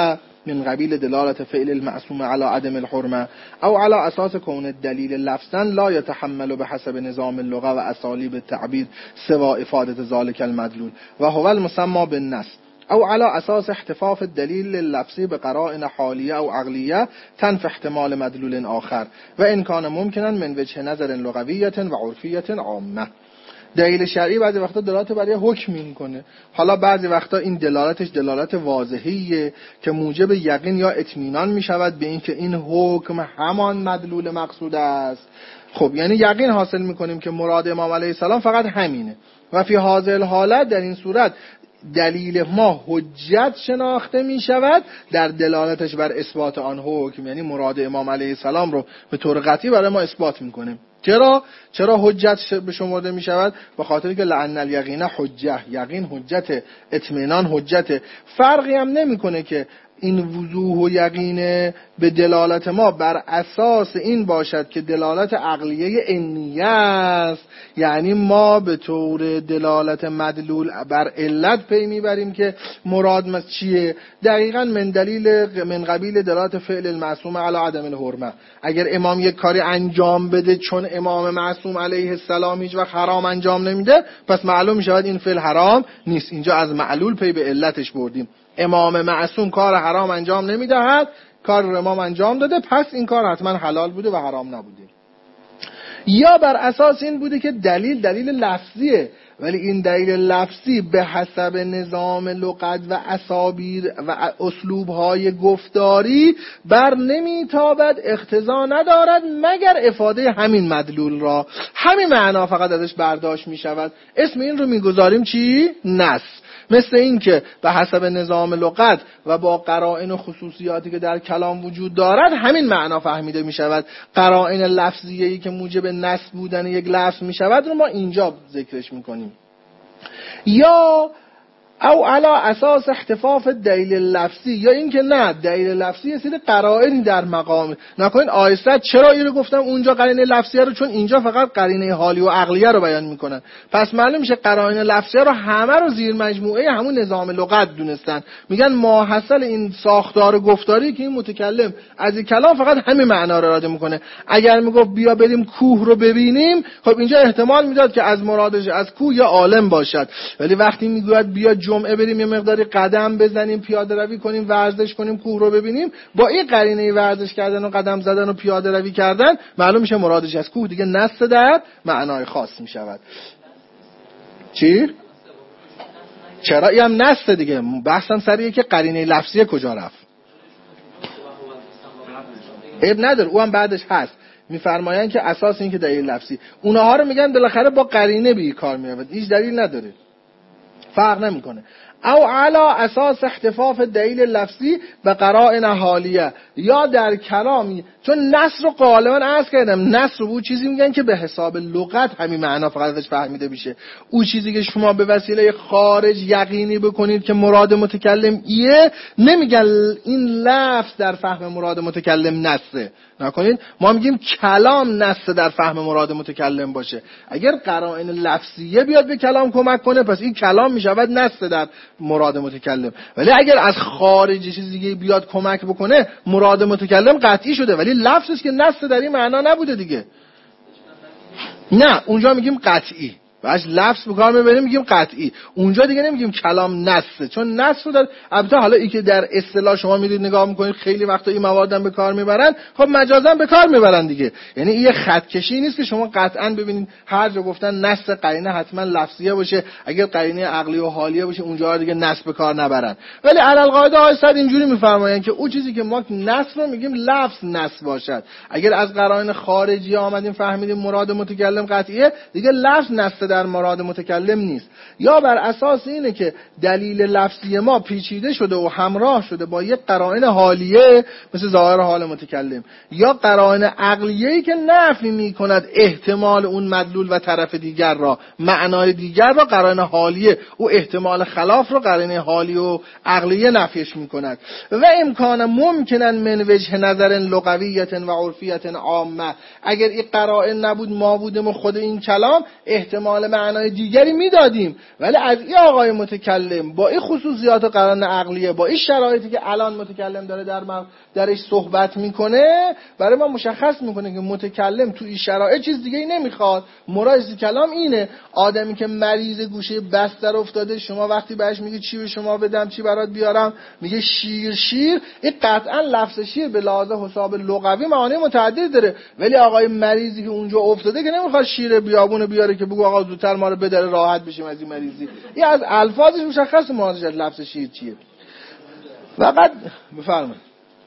من قبیل دلالت فعل المعصوم على عدم الحرمه او على اساس کون الدلیل لفظا لا يتحمل بحسب نظام اللغه و اسالیب التعبیر سوا افاده ذلك المدلول و هو المسمى بالنص او على اساس احتفاف الدلیل اللفظی بقرائن حالیه او عقلیه تنفی احتمال مدلول آخر و ان کان ممکنا من وجه نظر لغویه و عرفیه عامه. دلیل شرعی بعضی وقتا دلالت برای حکم میکنه، حالا بعضی وقتا این دلالتش دلالت واضحیه که موجب یقین یا اطمینان میشود به اینکه این حکم همان مدلول مقصود است. خب یعنی یقین حاصل میکنیم که مراد امام علیه السلام فقط همینه و فی هذه الحالت در این صورت دلیل ما حجت شناخته می شود در دلالتش بر اثبات آن حکم، یعنی مراد امام علیه السلام رو به طور قطعی برای ما اثبات میکنیم. چرا حجت به شمرده می شود؟ به خاطر که لأن الیقین حجه، یقین حجت، اطمینان حجت. فرقی هم نمیکنه که این وضوح و یقین به دلالت ما بر اساس این باشد که دلالت عقلیه عنیه است، یعنی ما به طور دلالت مدلول بر علت پی میبریم که مراد چیه. دقیقاً من قبیل دلالت فعل المعصوم علی عدم الحرمه. اگر امام یک کاری انجام بده چون امام معصوم علیه السلام هیچ وقت حرام انجام نمیده، پس معلوم میشود این فعل حرام نیست. اینجا از معلول پی به علتش بردیم. امام معصوم کار حرام انجام نمیدهد، کار رو امام انجام داده، پس این کار حتما حلال بوده و حرام نبوده. یا بر اساس این بوده که دلیل لفظیه، ولی این دلیل لفظی به حسب نظام لغت و اسابیر و اسلوب‌های گفتاری بر نمیتابد، اقتضا ندارد مگر افاده همین مدلول را، همین معنا فقط ازش برداشت میشود. اسم این رو میگذاریم چی؟ نص. مثل این که به حسب نظام لغت و با قرائن و خصوصیاتی که در کلام وجود دارد همین معنا فهمیده می شود. قرائن لفظیه‌ای که موجب نص بودن یک لفظ می شود رو ما اینجا ذکرش می کنیم. یا او علا اساس احتفاف دلیل لفظی، یا اینکه نه دلیل لفظی یه سری قرائنی در مقام نکنین. آیسته چرا اینو گفتم اونجا قرینه لفظیه رو؟ چون اینجا فقط قرینه حالی و عقلیه رو بیان میکنن، پس معلوم میشه قرائن لفظیه رو همه رو زیر مجموعه همون نظام لغت دونستن. میگن ماحصل این ساختار گفتاری که این متکلم از این کلام فقط همین معنا رو اراده میکنه. اگر میگفت بیا بریم کوه رو ببینیم، خب اینجا احتمال میداد که از مرادش از کوه یا عالم باشد، ولی وقتی میگوید بیا جمعه بریم یه مقداری قدم بزنیم، پیاده روی کنیم، ورزش کنیم، کوه رو ببینیم، با این قرینه ورزش کردن و قدم زدن و پیاده روی کردن معلوم میشه مرادش از کوه دیگه نص در معنای خاص میشود. چی؟ چرا این هم نص دیگه؟ بحثم سریه که قرینه لفظیه کجا رفت. عیب نداره، او هم بعدش هست. میفرمایند که اساس این که دلیل لفظی، اونها رو میگن بالاخره با قرینه به کار میاد، هیچ دلیل نداره، فرق نمیکنه. او علا اساس احتفاف دلیل لفظی به قرائن حالیه، یا در کلامی، چون نص رو غالبا عرض کردم نص رو او چیزی میگن که به حساب لغت همین معنا فقط ازش فهمیده میشه. او چیزی که شما به وسیله خارج یقینی بکنید که مراد متکلم ایه، نمیگن این لفظ در فهم مراد متکلم نصه، نکنید. ما میگیم کلام نص در فهم مراد متکلم باشه. اگر قرائن لفظیه بیاد به کلام کمک کنه، پس این کلام میشود نص در مراد متکلم. ولی اگر از خارج چیز دیگه بیاد کمک بکنه، مراد متکلم قطعی شده، ولی لفظش که نص در این معنا نبوده دیگه. نه اونجا میگیم قطعی، باش لفظ به کار میبریم میگیم قطعی. اونجا دیگه نمیگیم کلام نصه، چون نص رو در البته حالا این که در اصطلاح شما میرید نگاه میکنید خیلی وقتا این موارد به کار میبرن، خب مجازا به کار میبرن دیگه. یعنی این خط کشی نیست که شما قطعا ببینید هر جا گفتن نص قرینه حتما لفظیه باشه، اگر قرینه عقلی و حالیه باشه اونجا دیگه نص به کار نبرن. ولی علل قاعده آیسد اینجوری میفرمایند که اون چیزی که ما نص رو میگیم لفظ نص باشد. اگر از قرائن خارجی آمدیم فهمیدیم مراد متکلم قطعیه، دیگه لفظ نص در مراد متکلم نیست. یا بر اساس اینه که دلیل لفظی ما پیچیده شده و همراه شده با یک قرائن حالیه مثل ظاهر حال متکلم، یا قرائن عقلیه‌ای که نفی می‌کند احتمال اون مدلول و طرف دیگر را، معنای دیگر را. قرائن حالیه او احتمال خلاف رو قرائن حالی و عقلیه نفیش می‌کند. و امکان ممکنن من وجه نظر لغویت و عرفیت عامه، اگر این قرائن نبود ما بودیم و خود این کلام، احتمال احتمال معنای دیگری میدادیم، ولی از این آقای متکلم با این خصوصیات قرائن عقلیه، با این شرایطی که الان متکلم داره درش صحبت میکنه، برای ما مشخص میکنه که متکلم تو این شرایط چیز دیگه ای نمیخواد. مراد کلام اینه آدمی که مریض گوشه بستر افتاده، شما وقتی بهش میگی چی به شما بدم، چی برات بیارم، میگه شیر، این قطعا لفظ شیر به لحاظ حساب لغوی معانی متعدد داره، ولی آقای مریضی که اونجا افتاده که نمیخواد شیر بیابون بیاره که بگو آقا زودتر ما رو بداره راحت بشیم از این مریضی. این از الفاظش مشخصه مرادش از لفظ شیر چیه. فقط بفرمایید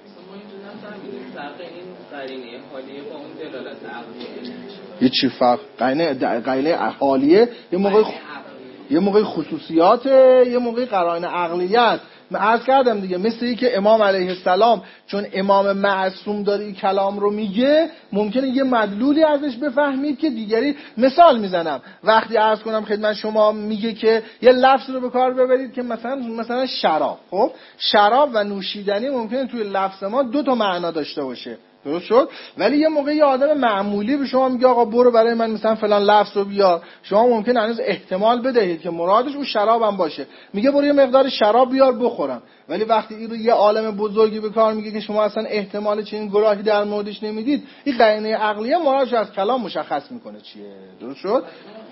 یه چی فرق قرینه حالیه یه موقع خصوصیاته، یه موقع قرائن عقلیت. من عرض کردم دیگه، مثل این که امام علیه السلام چون امام معصوم داره این کلام رو میگه، ممکنه یه مدلولی ازش بفهمید که دیگری. مثال میزنم، وقتی عرض کنم خدمت شما میگه که یه لفظ رو به کار ببرید که مثلا شراب، خب شراب و نوشیدنی ممکنه توی لفظ ما دو تا معنا داشته باشه، درست شد؟ ولی یه موقع یه آدم معمولی به شما میگه آقا برو برای من مثلا فلان لفظ رو بیار، شما ممکن هنوز احتمال بدهید که مرادش اون شراب هم باشه، میگه برو یه مقدار شراب بیار بخورم. ولی وقتی این رو یه عالم بزرگی به کار میگه که شما اصلا احتمال چنین گراهی در موردش نمیدید، این قرینه عقلیه مرادش از کلام مشخص میکنه چیه، درست شد؟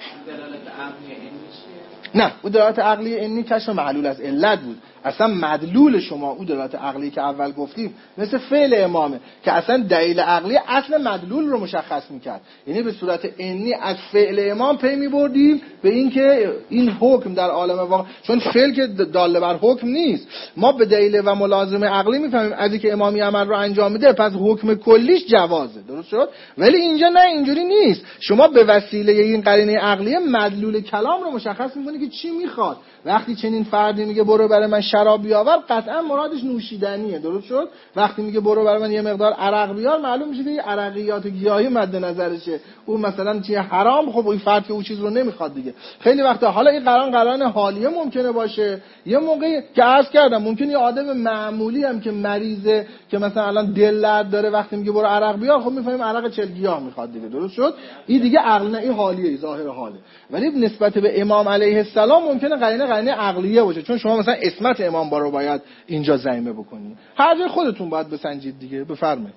نه، اون دلالت عقلی اینی کشف معلول از علت بود. اصلا مدلول شما اون دلالت عقلی که اول گفتیم مثل فعل امامه که اصلا دلیل عقلی اصل مدلول رو مشخص میکرد، یعنی به صورت اینی از فعل امام پی میبردیم به این که این حکم در عالم واقع، چون فعل که داله بر حکم نیست، ما به دلیل و ملازم عقلی میفهمیم از اینکه امامی عمل رو انجام میده پس حکم کلیش جوازه، درست شد؟ ولی اینجا نه، اینجوری نیست. شما به وسیله این قرینه عقلیه مدلول کلام رو مشخص میکنی که چی میخواد. وقتی چنین فردی میگه برو برای من شراب بیاور، قطعا مرادش نوشیدنیه، درست شد؟ وقتی میگه برو برای من یه مقدار عرق بیار، معلوم میشه که عرقیات گیاهی مد نظرشه، اون مثلا چیه حرام، خب اون فرد که اون چیز رو نمیخواد دیگه. خیلی وقتا حالا این قرائن حالیه ممکنه باشه، یه موقعی که عرض کردم ممکنه یه آدم معمولی هم که مریضه که مثلا الان دل درد داره، وقتی میگه برو عرق بیار، خب میفهمیم عرق 40 گیاه میخواد دیگه، درست شد؟ این دیگه عقل نه، این حالیه، ظاهر حاله. ولی نسبت به امام علیه السلام ممکنه قرینه عقلیه باشه، چون شما مثلا اسمت امام رو باید اینجا زعیمه بکنید. هر جای خودتون باید بسنجید دیگه. بفرمایید.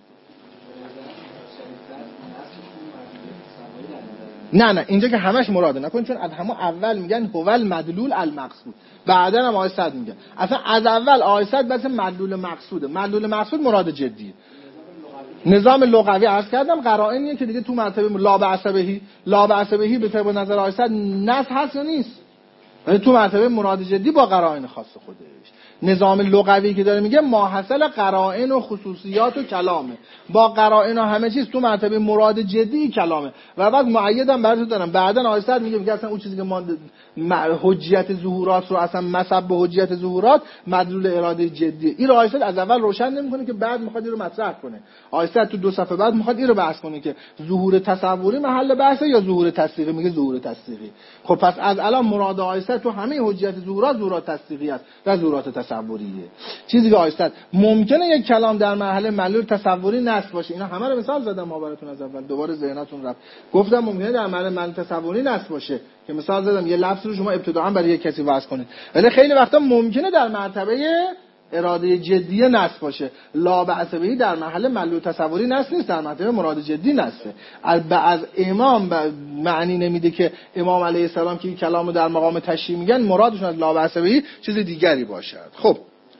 نه اینجا که همش مراده نکن، چون از همون اول میگن هوال مدلول المقصود، بعدا هم آیه 100 میگن اصلا از اول آیه 100 بس مدلول مقصوده. مدلول مقصود مراد جدیه. نظام لغوی عرض کردم قرائنیه که دیگه تو مرتبه لا بعصبهی به طبق نظر آیه 100 نص هست یا نیست، ولی تو مرتبه مراد جدی با قرائن خاص خودش. نظام لغوی که داره میگه ماحصل قرائن و خصوصیات و کلامه، با قرائن و همه چیز تو مرتبه مراد جدی کلامه. و بعد مؤیدم براتون دارم، بعدن آیه 100 میگه اصلا اون چیزی که ما حجیت ظهورات رو اصلا مسب به حجیت ظهورات مدلول اراده جدیه. این آیه 100 از اول روشن نمیکنه که بعد میخواد این رو مطرح کنه. آیه 100 تو 2 صفحه بعد میخواد این رو بحث کنه که ظهور تصوری محل بحثه یا ظهور تصدیقی. میگه ظهور تصدیقی. خب پس از الان مراد آیه 100 تو همه حجیت ظهورات تصدیقی است و ظهورات تصوریه. چیزی که آیه 100 ممکنه یک کلام در مرحله مدلول تصوری نص باشه، اینا همه رو مثال زدم ما براتون از اول، دوباره ذهناتون رفت. گفتم ممکنه در مرحله مدلول تصوری نص باشه که مثال زدم یه لفظ رو شما ابتداءً برای یک کسی وضع کنید، ولی خیلی وقتا ممکنه در مرتبه اراده جدی نص باشه. لا بعصبهی در محل مدلول تصوری نص نیست، در مرتبه مراد جدی نصه. از امام معنی نمیده که امام علیه السلام که این کلامو در مقام تشریع میگن مرادشون از لا بعصبهی چیز دیگری باشد. خب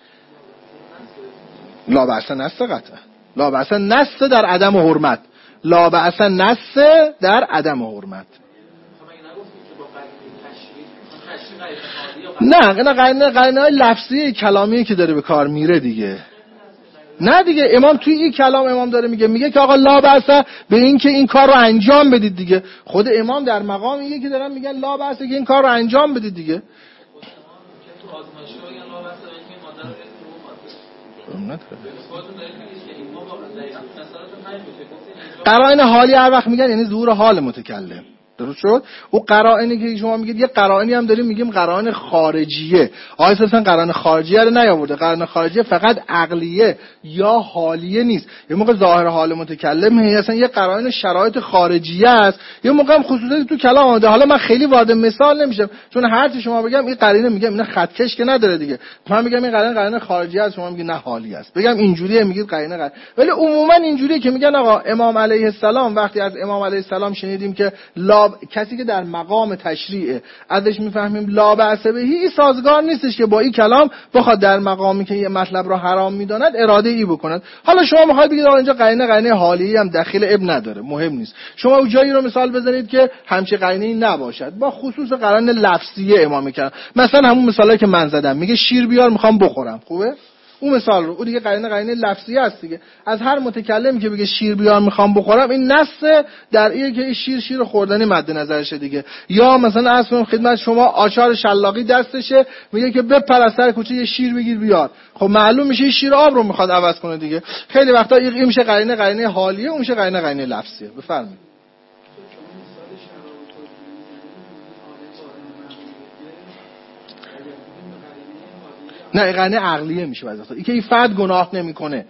لا بعص نص قطعا، لا بعص نص در عدم حرمت، لا بعص نص در عدم حرمت. نه قرینه لفظی کلامی که داره به کار میره دیگه. نه دیگه امام توی این کلام امام داره میگه که آقا لا بأس به این که این کار رو انجام بدید دیگه. خود امام در مقام میگه که دارن میگن لا بأس که این کار رو انجام بدید دیگه. قرائن حالی هر وقت میگن یعنی ظهور حال متکلم، درست شد؟ او قرائنی که شما میگید یه قرائنی هم داریم میگیم قرائن خارجیه. آیا اصلا قرائن خارجیه رو نیاورده؟ قرائن خارجیه فقط عقلیه یا حالیه نیست. یه موقع ظاهر حال متکلم اصلا یه قرائن شرایط خارجیه است، یه موقع هم خصوصیتی تو کلام آمده. حالا من خیلی وارد مثال نمیشم چون هر چی شما بگم این قرینه میگم اینا خطکش که نداره دیگه. من میگم این قرائن خارجیه است، شما میگید نه حالی است. بگم اینجوریه میگید قرینه ولی عموما اینجوریه که میگن آقا امام علیه السلام، وقتی از امام علیه السلام شنیدیم که کسی که در مقام تشریعه ازش میفهمیم لا بأس بهی، سازگار نیستش که با این کلام بخواد در مقامی که یه مطلب رو حرام میداند اراده ای بکند. حالا شما میخواید بگید آقا اینجا قرینه حالی هم داخل اب نداره، مهم نیست. شما اون جایی رو مثال بزنید که همچین قرینه‌ای نباشد، با خصوص قرائن لفظیه امام میکرد. مثلا همون مثالی که من زدم، میگه شیر بیار میخوام بخورم، خوبه؟ اون مثال رو، اون دیگه قرینه لفظیه است دیگه. از هر متکلمی که بگه شیر بیار میخوام بخورم، این نص در اینه که این شیر خوردنی مد نظرشه دیگه. یا مثلا اصلا خدمت شما آچار شلاقی دستشه، میگه که بپر از سر کوچه یه شیر بگیر بیار، خب معلوم میشه این شیر آب رو میخواد عوض کنه دیگه. خیلی وقتا این میشه قرینه حالیه، اون میشه قرینه لفظیه. بفرمایید. نه این قرینه عقلیه میشه بعضی وقتا. این که این فرد گناه نمیکنه.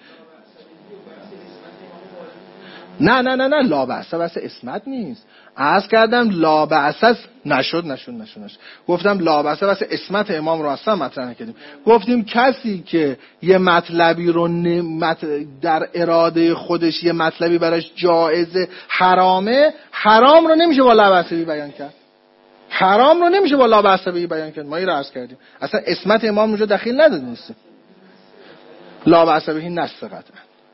نه لا بأس واسه اسمت نیست. عرض کردم لا بأس نشد. گفتم لا بأس واسه اسمت امام رو اصلا مطرح نکردیم. گفتیم کسی که یه مطلبی رو در اراده خودش یه مطلبی براش جایزه حرامه، حرام رو نمیشه با لا بأس بیان کرد. حرام رو نمیشه با لا بأس بیان کرد. ما این رو عرض کردیم. اصلا اسمت امام اونجا دخیل نداده نیست. لا بأس به نص قطعا.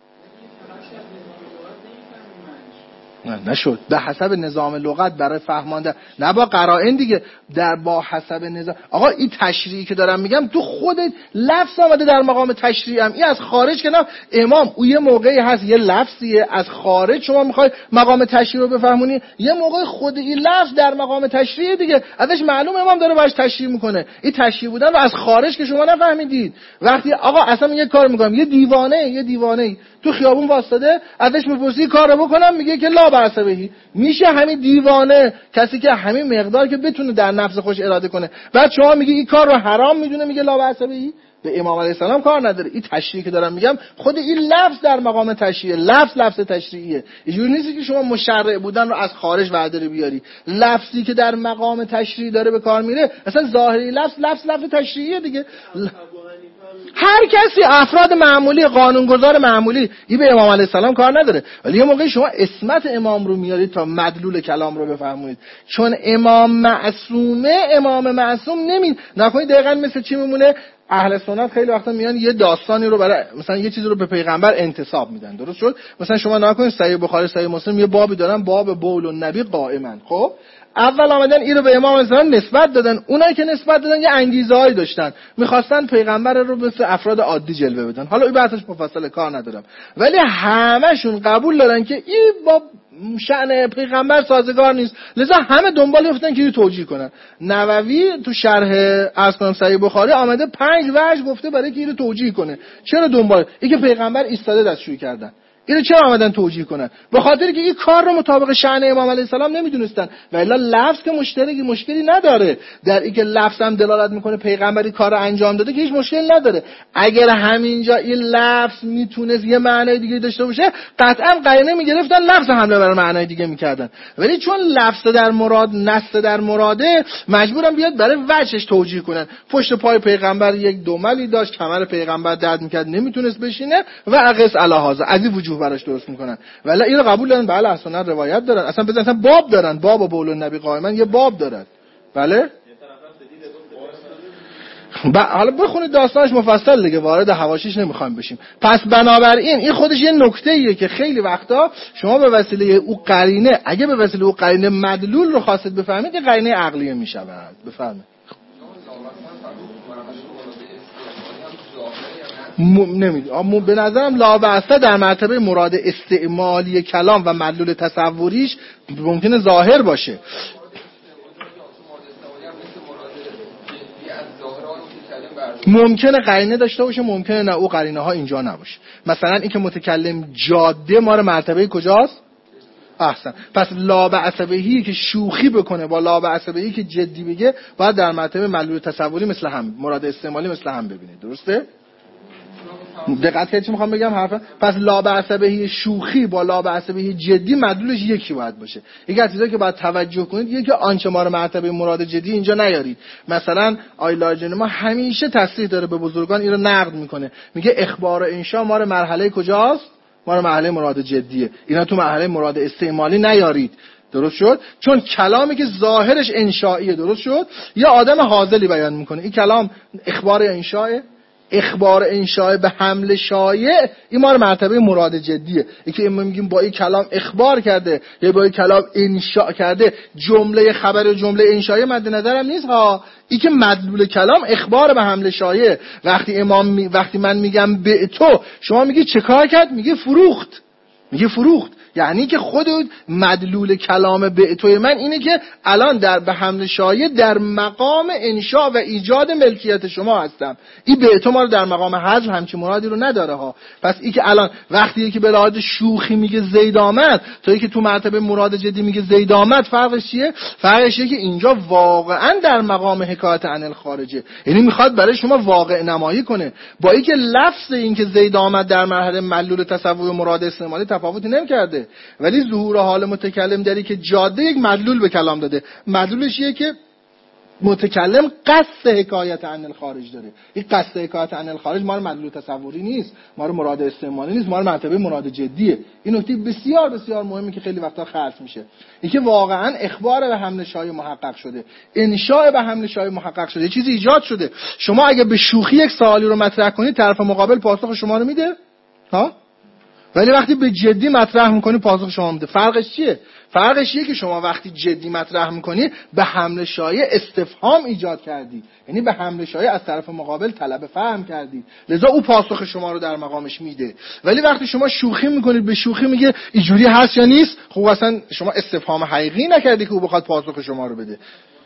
نشد به حسب نظام لغت برای فهمانده، نه با قرائن دیگه، در با حسب نظام. آقا این تشریعی که دارم میگم تو خود لفظ آمده در مقام تشریع هم، این از خارج که نه امام او یه موقعی هست یه لفظیه از خارج شما میخوای مقام تشریع رو بفهمونی، یه موقع خود این لفظ در مقام تشریع دیگه ازش معلوم امام داره باش تشریع میکنه. این تشریع بودن رو از خارج که شما نفهمیدید. وقتی آقا اصلا یه کار میکنم، یه دیوانه تو خیابون واسطه ازش میپرسی کارو بکنم، میگه که لا بأس بهی. میشه همین دیوانه کسی که همین مقدار که بتونه در نفس خودش اراده کنه، بعد شما میگی این کار رو حرام میدونه میگه لا بأس بهی؟ به امام علیه السلام کار نداره. این تشریعی که دارم میگم خود این لفظ در مقام تشریع، لفظ تشریعیه. اینجوری نیست که شما مشرع بودن رو از خارج وعده بیاری. لفظی که در مقام تشریع داره به کار میره اصلا ظاهری لفظ تشریعیه دیگه. هر کسی افراد معمولی قانونگذار معمولی این به امام علیه السلام کار نداره، ولی یه موقعی شما اسمت امام رو میارید تا مدلول کلام رو بفهمونید. چون امام معصوم نکنید دقیقاً مثل چی میمونه. اهل سنت خیلی وقتا میان یه داستانی رو برای مثلا یه چیزی رو به پیغمبر انتساب میدن، درست شد؟ مثلا شما نکنید صحیح بخاری صحیح مسلم یه بابی دارن، باب بول النبی قائما. خب اول آمدن این رو به امام اسلام نسبت دادن، اونایی که نسبت دادن یه انگیزه‌ای داشتن، می‌خواستن پیغمبر رو مثل افراد عادی جلوه بدن. حالا این بحثش مفصل کار ندارم، ولی همه‌شون قبول دارن که این با شأن پیغمبر سازگار نیست، لذا همه دنبال گفتن که اینو توجیه کنن. نووی تو شرح صحیح بخاری آمده 5 وجه گفته برای که اینو توجیه کنه. چرا دنبال این که پیغمبر ایستاده دستشویی کردن، اینو چرا آمدن توجیه کنن؟ به خاطر که این کار رو مطابق شأن امام علیه السلام نمیدونستن. و الا لفظ که مشکلی نداره، در این که لفظ هم دلالت میکنه پیغمبری کار رو انجام داده که هیچ مشکلی نداره. اگر همینجا این لفظ میتونه یه معنی دیگه داشته باشه قطعا قرینه میگرفتن لفظ حمله بر معنی دیگه میکردن، ولی چون لفظ در مراد نص در مراده مجبورن بیاد برای وجهش توجیه کنن. پشت پای پیغمبر یک دملی داشت، کمر پیغمبر درد میکرد نمیتونست بشینه و اقص الهازه از این وجوه براش درست میکنن. ولی اینو قبول دارن، بله اصلا روایت دارن، اصلا بزن باب دارن، باب بول النبی قائما یه باب دارن. بله حالا بخونید داستانش مفصل دیگه، وارد حواشیش نمیخوایم بشیم. پس بنابراین این خودش یه نکته‌ایه که خیلی وقتا شما به وسیله او قرینه، اگه به وسیله او قرینه مدلول رو خواستید بفهمید که قرینه عقلیه میشود. بفرمایید. نمیدونم، به نظرم لا بأس در مرتبه مراد استعمالی کلام و مدلول تصوریش ممکنه ظاهر باشه. ممکنه قرینه داشته باشه، ممکنه نه، او قرینه ها اینجا نباشه. مثلا این که متکلم جاده ما رو مرتبه کجاست؟ احسن. پس لا بأس بهی که شوخی بکنه با لا بأس بهی که جدی بگه باید در مرتبه مدلول تصوری مثل هم، مراد استعمالی مثل هم ببینید. درسته؟ دقت کنید چی میخوام بگم حرفم. پس لا بأس بهی شوخی با لا بأس بهی جدی مدلولش یکی باید باشه. یکی از چیزایی که باید توجه کنید یکی آنچه ما رو مرتبه مراد جدی اینجا نیارید. مثلا آیلاجن ما همیشه تصریح داره به بزرگان، اینو نقد میکنه، میگه اخبار و انشا ما رو مرحله کجاست؟ ما رو مرحله مراد جدیه. اینا تو مرحله مراد استعمالی نیارید. درست شد؟ چون کلامی که ظاهرش انشائیه، درست شد، یا آدم حاضلی بیان میکنه این کلام اخبار انشائه، اخبار انشاء به حمل شایع، این ما رو مرتبه مراد جدیه. یکی ما میگیم با این کلام اخبار کرده یا با این کلام انشاء کرده، جمله خبر و جمله انشاء مد نظرم نیست ها. این که مدلول کلام اخبار به حمل شایع. وقتی من میگم به تو، شما میگی چه کار کرد؟ میگه فروخت. میگه فروخت، یعنی که خود مدلول کلام به توی من اینه که الان در به حمل شایع در مقام انشاء و ایجاد ملکیت شما هستم. این به تو ما رو در مقام حذف همچین مرادی رو نداره ها. پس این که الان وقتی که به لحاظ شوخی میگه زید آمد تا اینکه تو مرتبه مراد جدی میگه زید آمد، فرقش چیه؟ فرقش اینه که اینجا واقعا در مقام حکایت عن الخارجه، یعنی میخواد برای شما واقع نمایی کنه. با اینکه لفظ این که زید آمد در مرحله مدلول تصور مراد استعمالی تفاوتی نمی‌کرده، ولی ظهور حال متکلم داری که جاده یک مدلول به کلام داده. مدلولش اینه که متکلم قصد حکایت عن الخارج داره. این قصد حکایت عن الخارج ما رو مدلول تصوری نیست، ما رو مراد استعمالی نیست، ما رو مرتبه مراد جدیه. این نکته بسیار بسیار مهمه که خیلی وقتا خلط میشه. اینکه واقعا اخبار به حمل شایع محقق شده، انشاء به حمل شایع محقق شده، چیزی ایجاد شده. شما اگه به شوخی یک سوالی رو مطرح کنید، طرف مقابل پاسخ شما رو میده ها، ولی وقتی به جدی مطرح میکنی پاسخ شما میده. فرقش چیه؟ فرقش اینه که شما وقتی جدی مطرح میکنی به حمل شایع استفهام ایجاد کردی، یعنی به حمل شایع از طرف مقابل طلب فهم کردی، لذا او پاسخ شما رو در مقامش میده. ولی وقتی شما شوخی میکنید، به شوخی میگه اینجوری هست یا نیست، خب اصلا شما استفهام حقیقی نکردی که او بخواد پاسخ شما رو بده.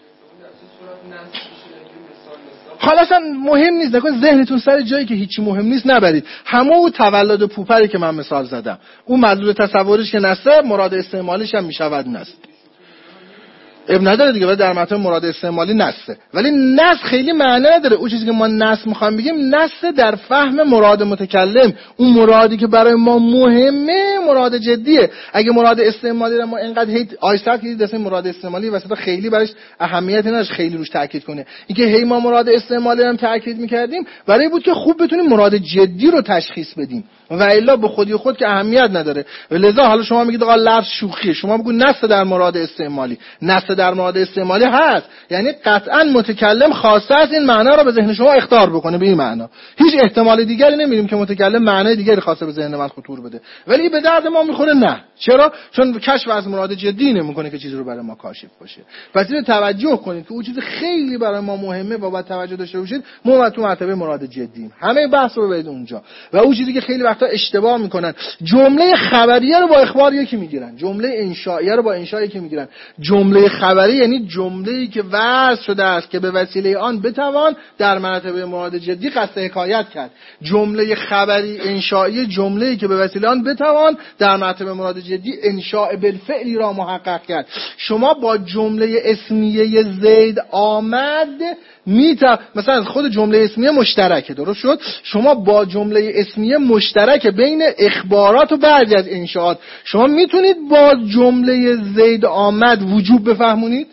حالا اصلا مهم نیست، نکن ذهنتون سر جایی که هیچی مهم نیست نبرید. همون تولد پوپری که من مثال زدم، اون مدلول تصورش که نسه، مراد استعمالیش هم میشود نسه. اب نداره دیگه، ولی در متن مراد استعمالی نسه، ولی نس خیلی معنی نداره. اون چیزی که ما نس میخوایم بگیم نسه در فهم مراد متکلم، اون مرادی که برای ما مهمه مراد جدیه. اگه مراد استعمالی رو ما اینقدر هی آیسر کردید مثلا مراد استعمالی واسه خیلی براش اهمیت نداشت خیلی روش تاکید کنه، اینکه هی ما مراد استعمالی رو هم تاکید میکردیم برای بود که خوب بتونیم مراد جدی رو تشخیص بدیم، و الا به خودی خود که اهمیت نداره. لذا حالا شما میگید آقا لفظ شوخیه، شما بگو نسه در مراد استعمالی. نسه در مراد استعمالی هست، یعنی قطعا متکلم خواسته است این معنا رو به ذهن شما اخطار بکنه به این معنا. هیچ احتمال دیگری نمیدیم که متکلم معنای دیگری خواسته به ذهن من خطور بده، ولی به درد ما میخوره نه. چرا؟ چون کشف از مراد جدی نمیکنه که چیزی رو برای ما کاشف باشه. پس اینو توجه کنید که اون چیز خیلی برای ما مهمه و باید توجه داشته باشید. ما تو مرتبه مراد جدییم، همه بحث رو ببرید اونجا. و اون چیزی که خیلی وقتا اشتباه میکنن، جمله خبریه رو با اخبار یکی میگیرن، جمله انشائیه رو با انشاء یکی میگیرن. جمله خبری یعنی جمله‌ای که وضع شده است که به وسیله آن بتوان در مرتبه مراد جدی قصد حکایت کرد. جمله خبری انشائیه جمله‌ای که به وسیله آن بتوان در مرتبه مراد جدی انشاء بالفعلی را محقق کرد. شما با جمله اسمیه زید آمد مثلا خود جمله اسمیه مشترکه، درست شد؟ شما با جمله اسمیه مشترک بین اخبارات و بعضی از انشاءات، شما میتونید با جمله زید آمد وجوب بفهمونید؟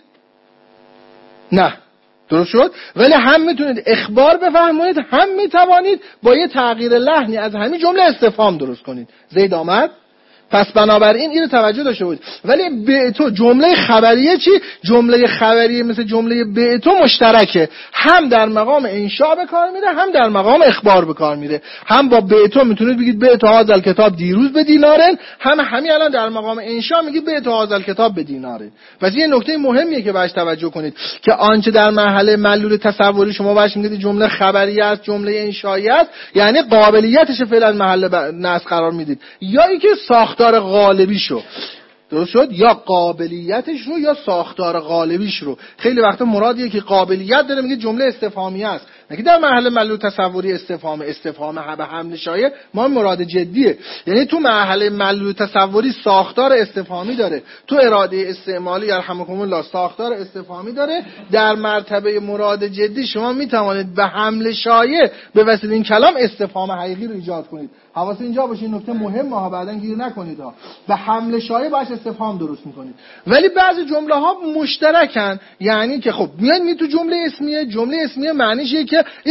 نه، درست شد؟ ولی هم میتونید اخبار بفهمونید، هم میتوانید با یه تغییر لحنی از همین جمله استفهام درست کنید. زید آمد. پس بنابراین اینو توجه داشته باشید. ولی به تو جمله خبریه چی؟ جمله خبریه مثل جمله به تو مشترکه، هم در مقام انشاء به کار میره، هم در مقام اخبار به کار میره. هم با به تو میتونید بگید به تو هذا کتاب دیروز به دینارن، هم همین الان در مقام انشاء میگید به تو هذا کتاب به دیناره. پس این نکته مهمیه که بهش توجه کنید که آنچه در مرحله مدلول تصوری شما بهش میگید جمله خبریه است، جمله انشائیه است، یعنی قابلیتش فعلا محل نص قرار میدید، یا اینکه ساختار غالبی شو، درست شد؟ یا قابلیتش رو یا ساختار غالبیش رو. خیلی وقتا مرادیه که قابلیت داره میگه جمله استفهامیه است، نگی در مرحله مدلول تصوری استفهام به حمل شایع ما مراد جدیه. یعنی تو مرحله مدلول تصوری ساختار استفهامی داره، تو اراده استعمالی یرحمکم الله ساختار استفهامی داره. در مرتبه مراد جدی شما میتوانید به حمل شایع به وسیله این کلام استفهام حقیقی رو ایجاد کنید. حواس اینجا باشه، این نکته مهمه ها، بعداً گیر نکنید ها. به حمل شایع باش استفهام درست میکنید. ولی بعضی جمله ها مشترکن، یعنی که خب میاد تو جمله اسمیه معنیش اینه که این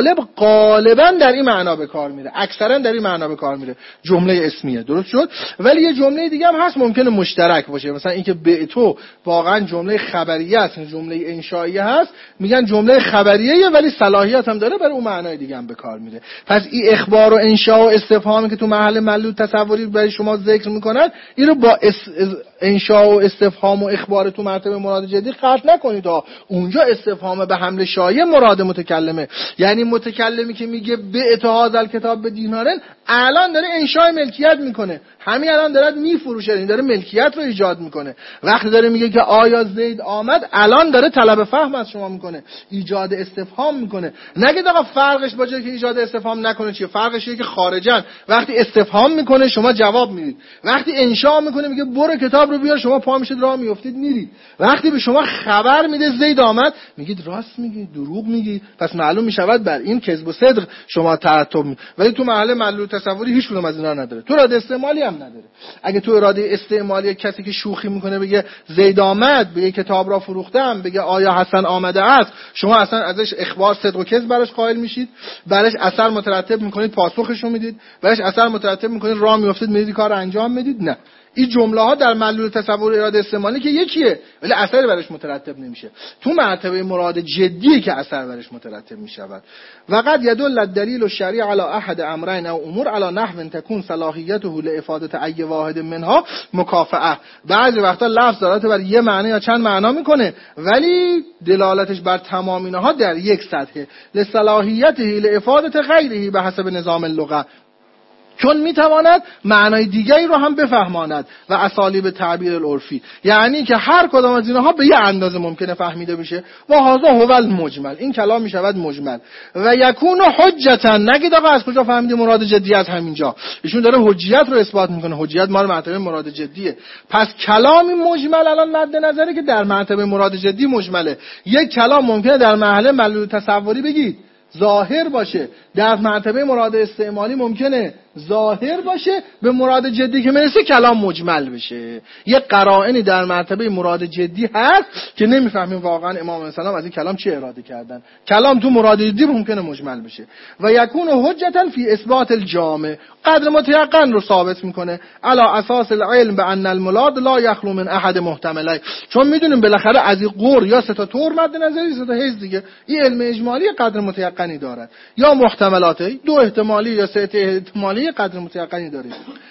غالبا در این معنا به کار میره، اکثرا در این معنا به کار میره، جمله اسمیه. درست شد؟ ولی یه جمله دیگه هم هست ممکنه مشترک باشه، مثلا اینکه به تو واقعا جمله خبریه است، جمله انشائیه هست، میگن جمله خبریه ولی صلاحیت هم داره برای اون معنای دیگه هم به کار میره. پس این اخبار و انشاء و استفهامی که تو محل مدلول تصوری برای شما ذکر میکنن، اینو با انشاء و استفهام و اخبار تو مرتبه مراد جدی خلط نکنید ها. اونجا استفهام به حمل شایع مراد متکلمه، یعنی متکلمی که میگه به اتحاد الکتاب به دینارن الان داره انشاء ملکیت میکنه، همین الان داره میفروشه، این داره ملکیت رو ایجاد میکنه. وقتی داره میگه که آیا زید آمد، الان داره طلب فهم از شما میکنه، ایجاد استفهام میکنه. نگید آقا فرقش با جایی که ایجاد استفهام نکنه چیه؟ فرقش اینه که خارجن وقتی استفهام میکنه شما جواب میدید، وقتی انشاء میکنه میگه برو کتاب رو بیار، شما پا میشید راه میافتید میرید. وقتی به شما خبر میده زید آمد، میگید راست میگی، دروغ میگی، پس معلوم میشود بر این کذب و صدق شما ترتب می. ولی تو محل مدلول تصوری هیچ کدوم از اینا نداره، تو اراده استعمالی هم نداره. اگه تو اراده استعمالی کسی که شوخی میکنه بگه زید آمد، بگه کتاب را فروختم، بگه آیا حسن آمده است، شما اصلا ازش اخبار صدق و کذب براش قائل میشید، براش اثر مترتب میکنید، پاسخش رو میدید، براش اثر مترتب میکنید، راه میافتید میرید کار انجام میدید. نه، این جمله ها در مدلول تصور اراده استعمالی که یکیه ولی اثری برش مترتب نمیشه. تو مرتبه مراد جدی که اثر برش مترتب میشود. وقد يدل الدلیل الشرعی علی احد امرین او امور علی نحو تكون صلاحیته لافاده ای واحد منها مکافئه. بعضی وقتا لفظ دلالت بر یه معنی یا چند معنا میکنه ولی دلالتش بر تمام اینها در یک سطحه، لصلاحیته لافاده غیره به حسب نظام اللغه، چون میتواند معنای دیگری رو هم بفهماند و اسالیب تعبیر العرفی، یعنی که هر کدام از اینها به یه اندازه ممکنه فهمیده بشه. و هذا هو المجمل، این کلام میشود مجمل. و یکون حجتا، نگید آقا از کجا فهمیدی مراد جدی از همینجا، ایشون داره حجیت رو اثبات میکنه، حجیت مال مرتبه مراد جدیه. پس کلامی مجمل الان مد نظره که در مرتبه مراد جدی مجمله. یک کلام ممکنه در مرحله مدلول تصوری بگید ظاهر باشه، در مرتبه مراد استعمالی ممکنه ظاهر باشه، به مراد جدی که میرسه کلام مجمل بشه. یه قرائنی در مرتبه مراد جدی هست که نمیفهمیم واقعا امام السلام از این کلام چی اراده کردن. کلام تو مراد جدی ممکنه مجمل بشه. و یکون حجتا فی اثبات الجامع، قدر متیقن رو ثابت میکنه علی اساس العلم بان المراد لا یخلو من احد محتملای، چون میدونیم بالاخره از این قور یا سه تا طور مد نظری، سه تا حیز دیگه، این علم اجمالی قدر متیقنی دارد، یا محتملاتی دو احتمالی یا سه احتمالی قدر متیقنی داره.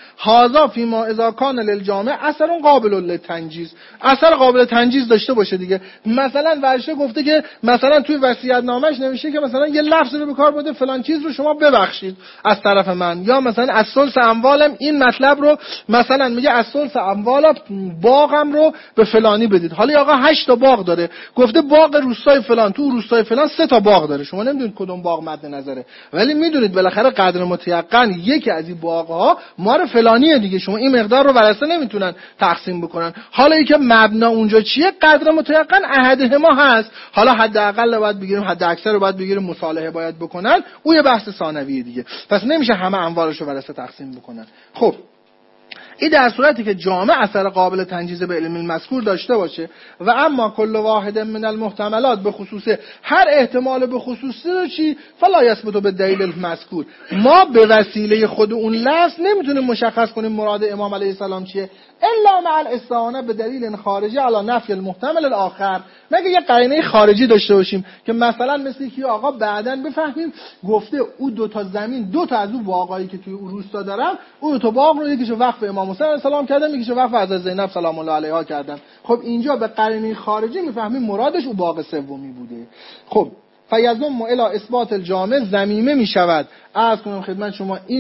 هذا فيما اذا كان للجامع اثر قابل للتنجیز، اثر قابل تنجیز داشته باشه دیگه. مثلا ورشه گفته که مثلا توی وصیت نامش نوشته که مثلا یه لفظ رو به کار برده فلان چیز رو شما ببخشید از طرف من، یا مثلا از ثلث اموالم این مطلب رو مثلا میگه از ثلث اموالم باغم رو به فلانی بدید. حالا آقا 8 تا باغ داره، گفته باغ روستای فلان، تو روستای فلان 3 تا باغ داره، شما نمیدونید کدوم باغ مد نظره، ولی میدونید بالاخره قدر متیقن یکی از این باغ‌ها مال فلانیه دیگه، شما این مقدار رو ورثه نمیتونن تقسیم بکنن. حالا اینکه مبنا اونجا چیه، قدر متیقن احدهما هست، حالا حداقل باید بگیریم، حد اکثر رو باید بگیریم، مصالحه باید بکنن، اون یه بحث ثانویه دیگه. پس نمیشه همه اموالش رو ورثه تقسیم بکنن. خب این در صورتی که جامع اثر قابل تنجیز به علم المذکور داشته باشه. و اما کل واحد من المحتملات، به خصوص هر احتمال به خصوصی رو چی فلا یثبت به دلیل المذکور، ما به وسیله خود اون لفظ نمیتونیم مشخص کنیم مراد امام علیه السلام چیه الا مع الاستعانه به دلیل خارجی علی نفی المحتمل الاخر، مگه یه قرینه خارجی داشته باشیم که مثلا مثل کی آقا بعدن بفهمیم گفته او 2 تا زمین، 2 تا از اون باغایی که توی اون روستا دارم، اون 2 تا باغ رو یکیشو وقف امام حسین علیه السلام کردم، یکیشو وقف حضرت زینب سلام الله علیها کردم. خب اینجا به قرینه خارجی میفهمیم مرادش اون باغ سومی بوده. خب فیضم الی اثبات الجامع، ضمیمه میشود. عرض کنم خدمت شما این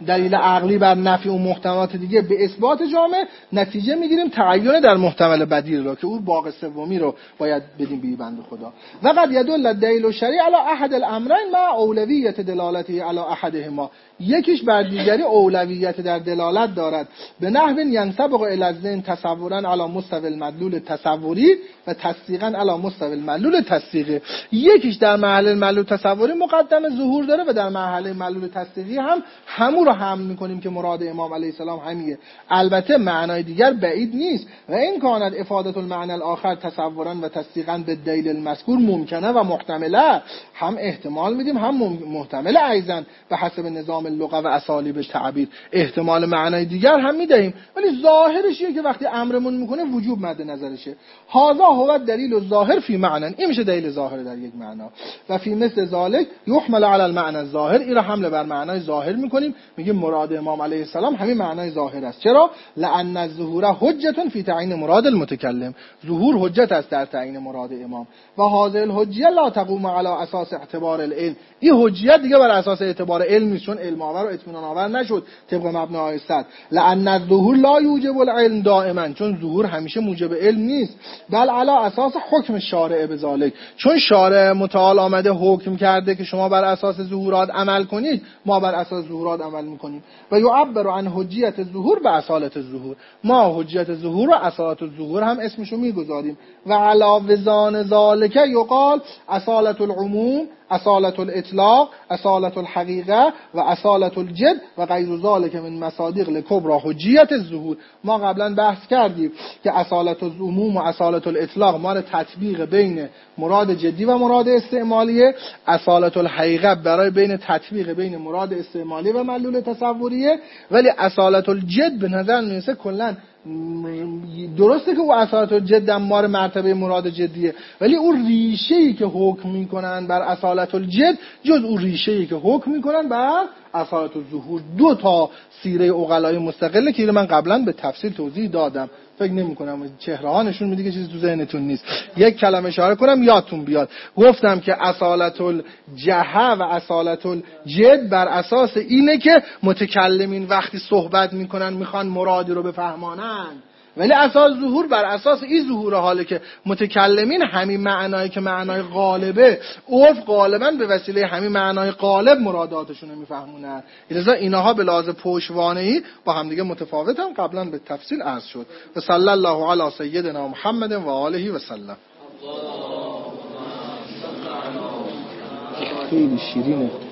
دلیل عقلی بر نفی اون محتملات دیگه به اثبات جامع، نتیجه میگیریم تعین در محتمل بدیل رو که اون باغ سومی رو باید بدیم به بنده خدا. و قد یدل الدلیل الشرعی علی احد الامرین مع اولویت دلالته علی احدهما، یکیش بر دیگری اولویت در دلالت دارد به نحو ینسبق الی الذهن تصورا علی مستوی المدلول تصوری و تصدیقا علی مستوی المدلول تصدیقی. یکیش در محل مدلول تصوری مقدم ظهور داره و در محل مدلول تصدیقی هم همون رو حمل میکنیم که مراد امام علیه السلام همیه. البته معنای دیگر بعید نیست و این کانت افاده المعنى الاخر تصورا و تصدیقا به دلیل المذکور ممکنه و محتمله، هم احتمال میدیم هم محتمل ایضا به حسب نظام اللغه و اسالیب تعبیر احتمال معنای دیگر هم میدهیم، ولی ظاهرش اینه که وقتی امرمون میکنه وجوب مد نظرشه. هذا هو دلیل الظاهر فی معنی، این میشه دلیل ظاهر در یک معنا. و فی مثل ذلک یحمل علی المعنى الظاهر، این را حمل بر معنای ظاهر میکنیم، میگیم مراد امام علیه السلام همین معنای ظاهر است. چرا؟ لان الظهور حجه فی تعیین مراد المتکلم، ظهور حجت است در تعیین مراد امام. و هذه الحجه لا تقوم علی اساس اعتبار العلم، این حجیت دیگه بر اساس اعتبار علم نیست، چون علم آور و اطمینان آور نشد طبق مبنای صد. لان الظهور لا یوجب العلم دائما، چون ظهور همیشه موجب علم نیست، بل علی اساس حکم شارع بذالک، چون شارع متعال آمده حکم کرده که شما بر اساس ظهورات عمل کنید، ما بر اساس ظهورات عمل میکنیم. و یعبر عن حجیت الظهور به اصالت الظهور، ما حجیت الظهور و اصالت الظهور هم اسمشو میگذاریم. و علاوه ذان ذالک یقال اصالت العموم، اصالت الاطلاق، اصالت الحقیقه و اصالت الجد و غیر ذالک من مصادیق لکبرى حجیت الظهور. ما قبلا بحث کردیم که اصالت العموم و اصالت الاطلاق ما رو تطبیق بین مراد جدی و مراد استعمالیه، اصالت الحقیقه برای بین تطبیق بین مراد استعمالی و مدلول تصوریه، ولی اصالت الجد به نظر میرسه کلا درسته که او اصالت الجد هم ما رو مرتبه مراد جدیه، ولی اون ریشه‌ای که حکم میکنن بر اصالت الجد جز اون ریشه‌ای که حکم میکنن بر اصالت الظهور. دو تا سیره عقلای مستقله که من قبلا به تفصیل توضیح دادم، فکر نمی‌کنم چهره ها نشون میده که چیزی تو ذهنتون نیست. یک کلمه اشاره کنم یادتون بیاد، گفتم که اصالت الجهه و اصالت الجد بر اساس اینه که متکلمین وقتی صحبت میکنن میخوان مرادی رو بفهمانن، ولی اساس ظهور بر اساس این ظهور حاله که متکلمین همین معنایی که معنای غالبه، عرف غالبا به وسیله همین معنای غالب مراداتشون رو میفهمونن. لذا اینها به لحاظ پشتوانه‌ای با هم دیگه متفاوتن، قبلا به تفصیل عرض شد. و صلی الله علی سیدنا محمد و آله و سلم. خیلی شیرینه.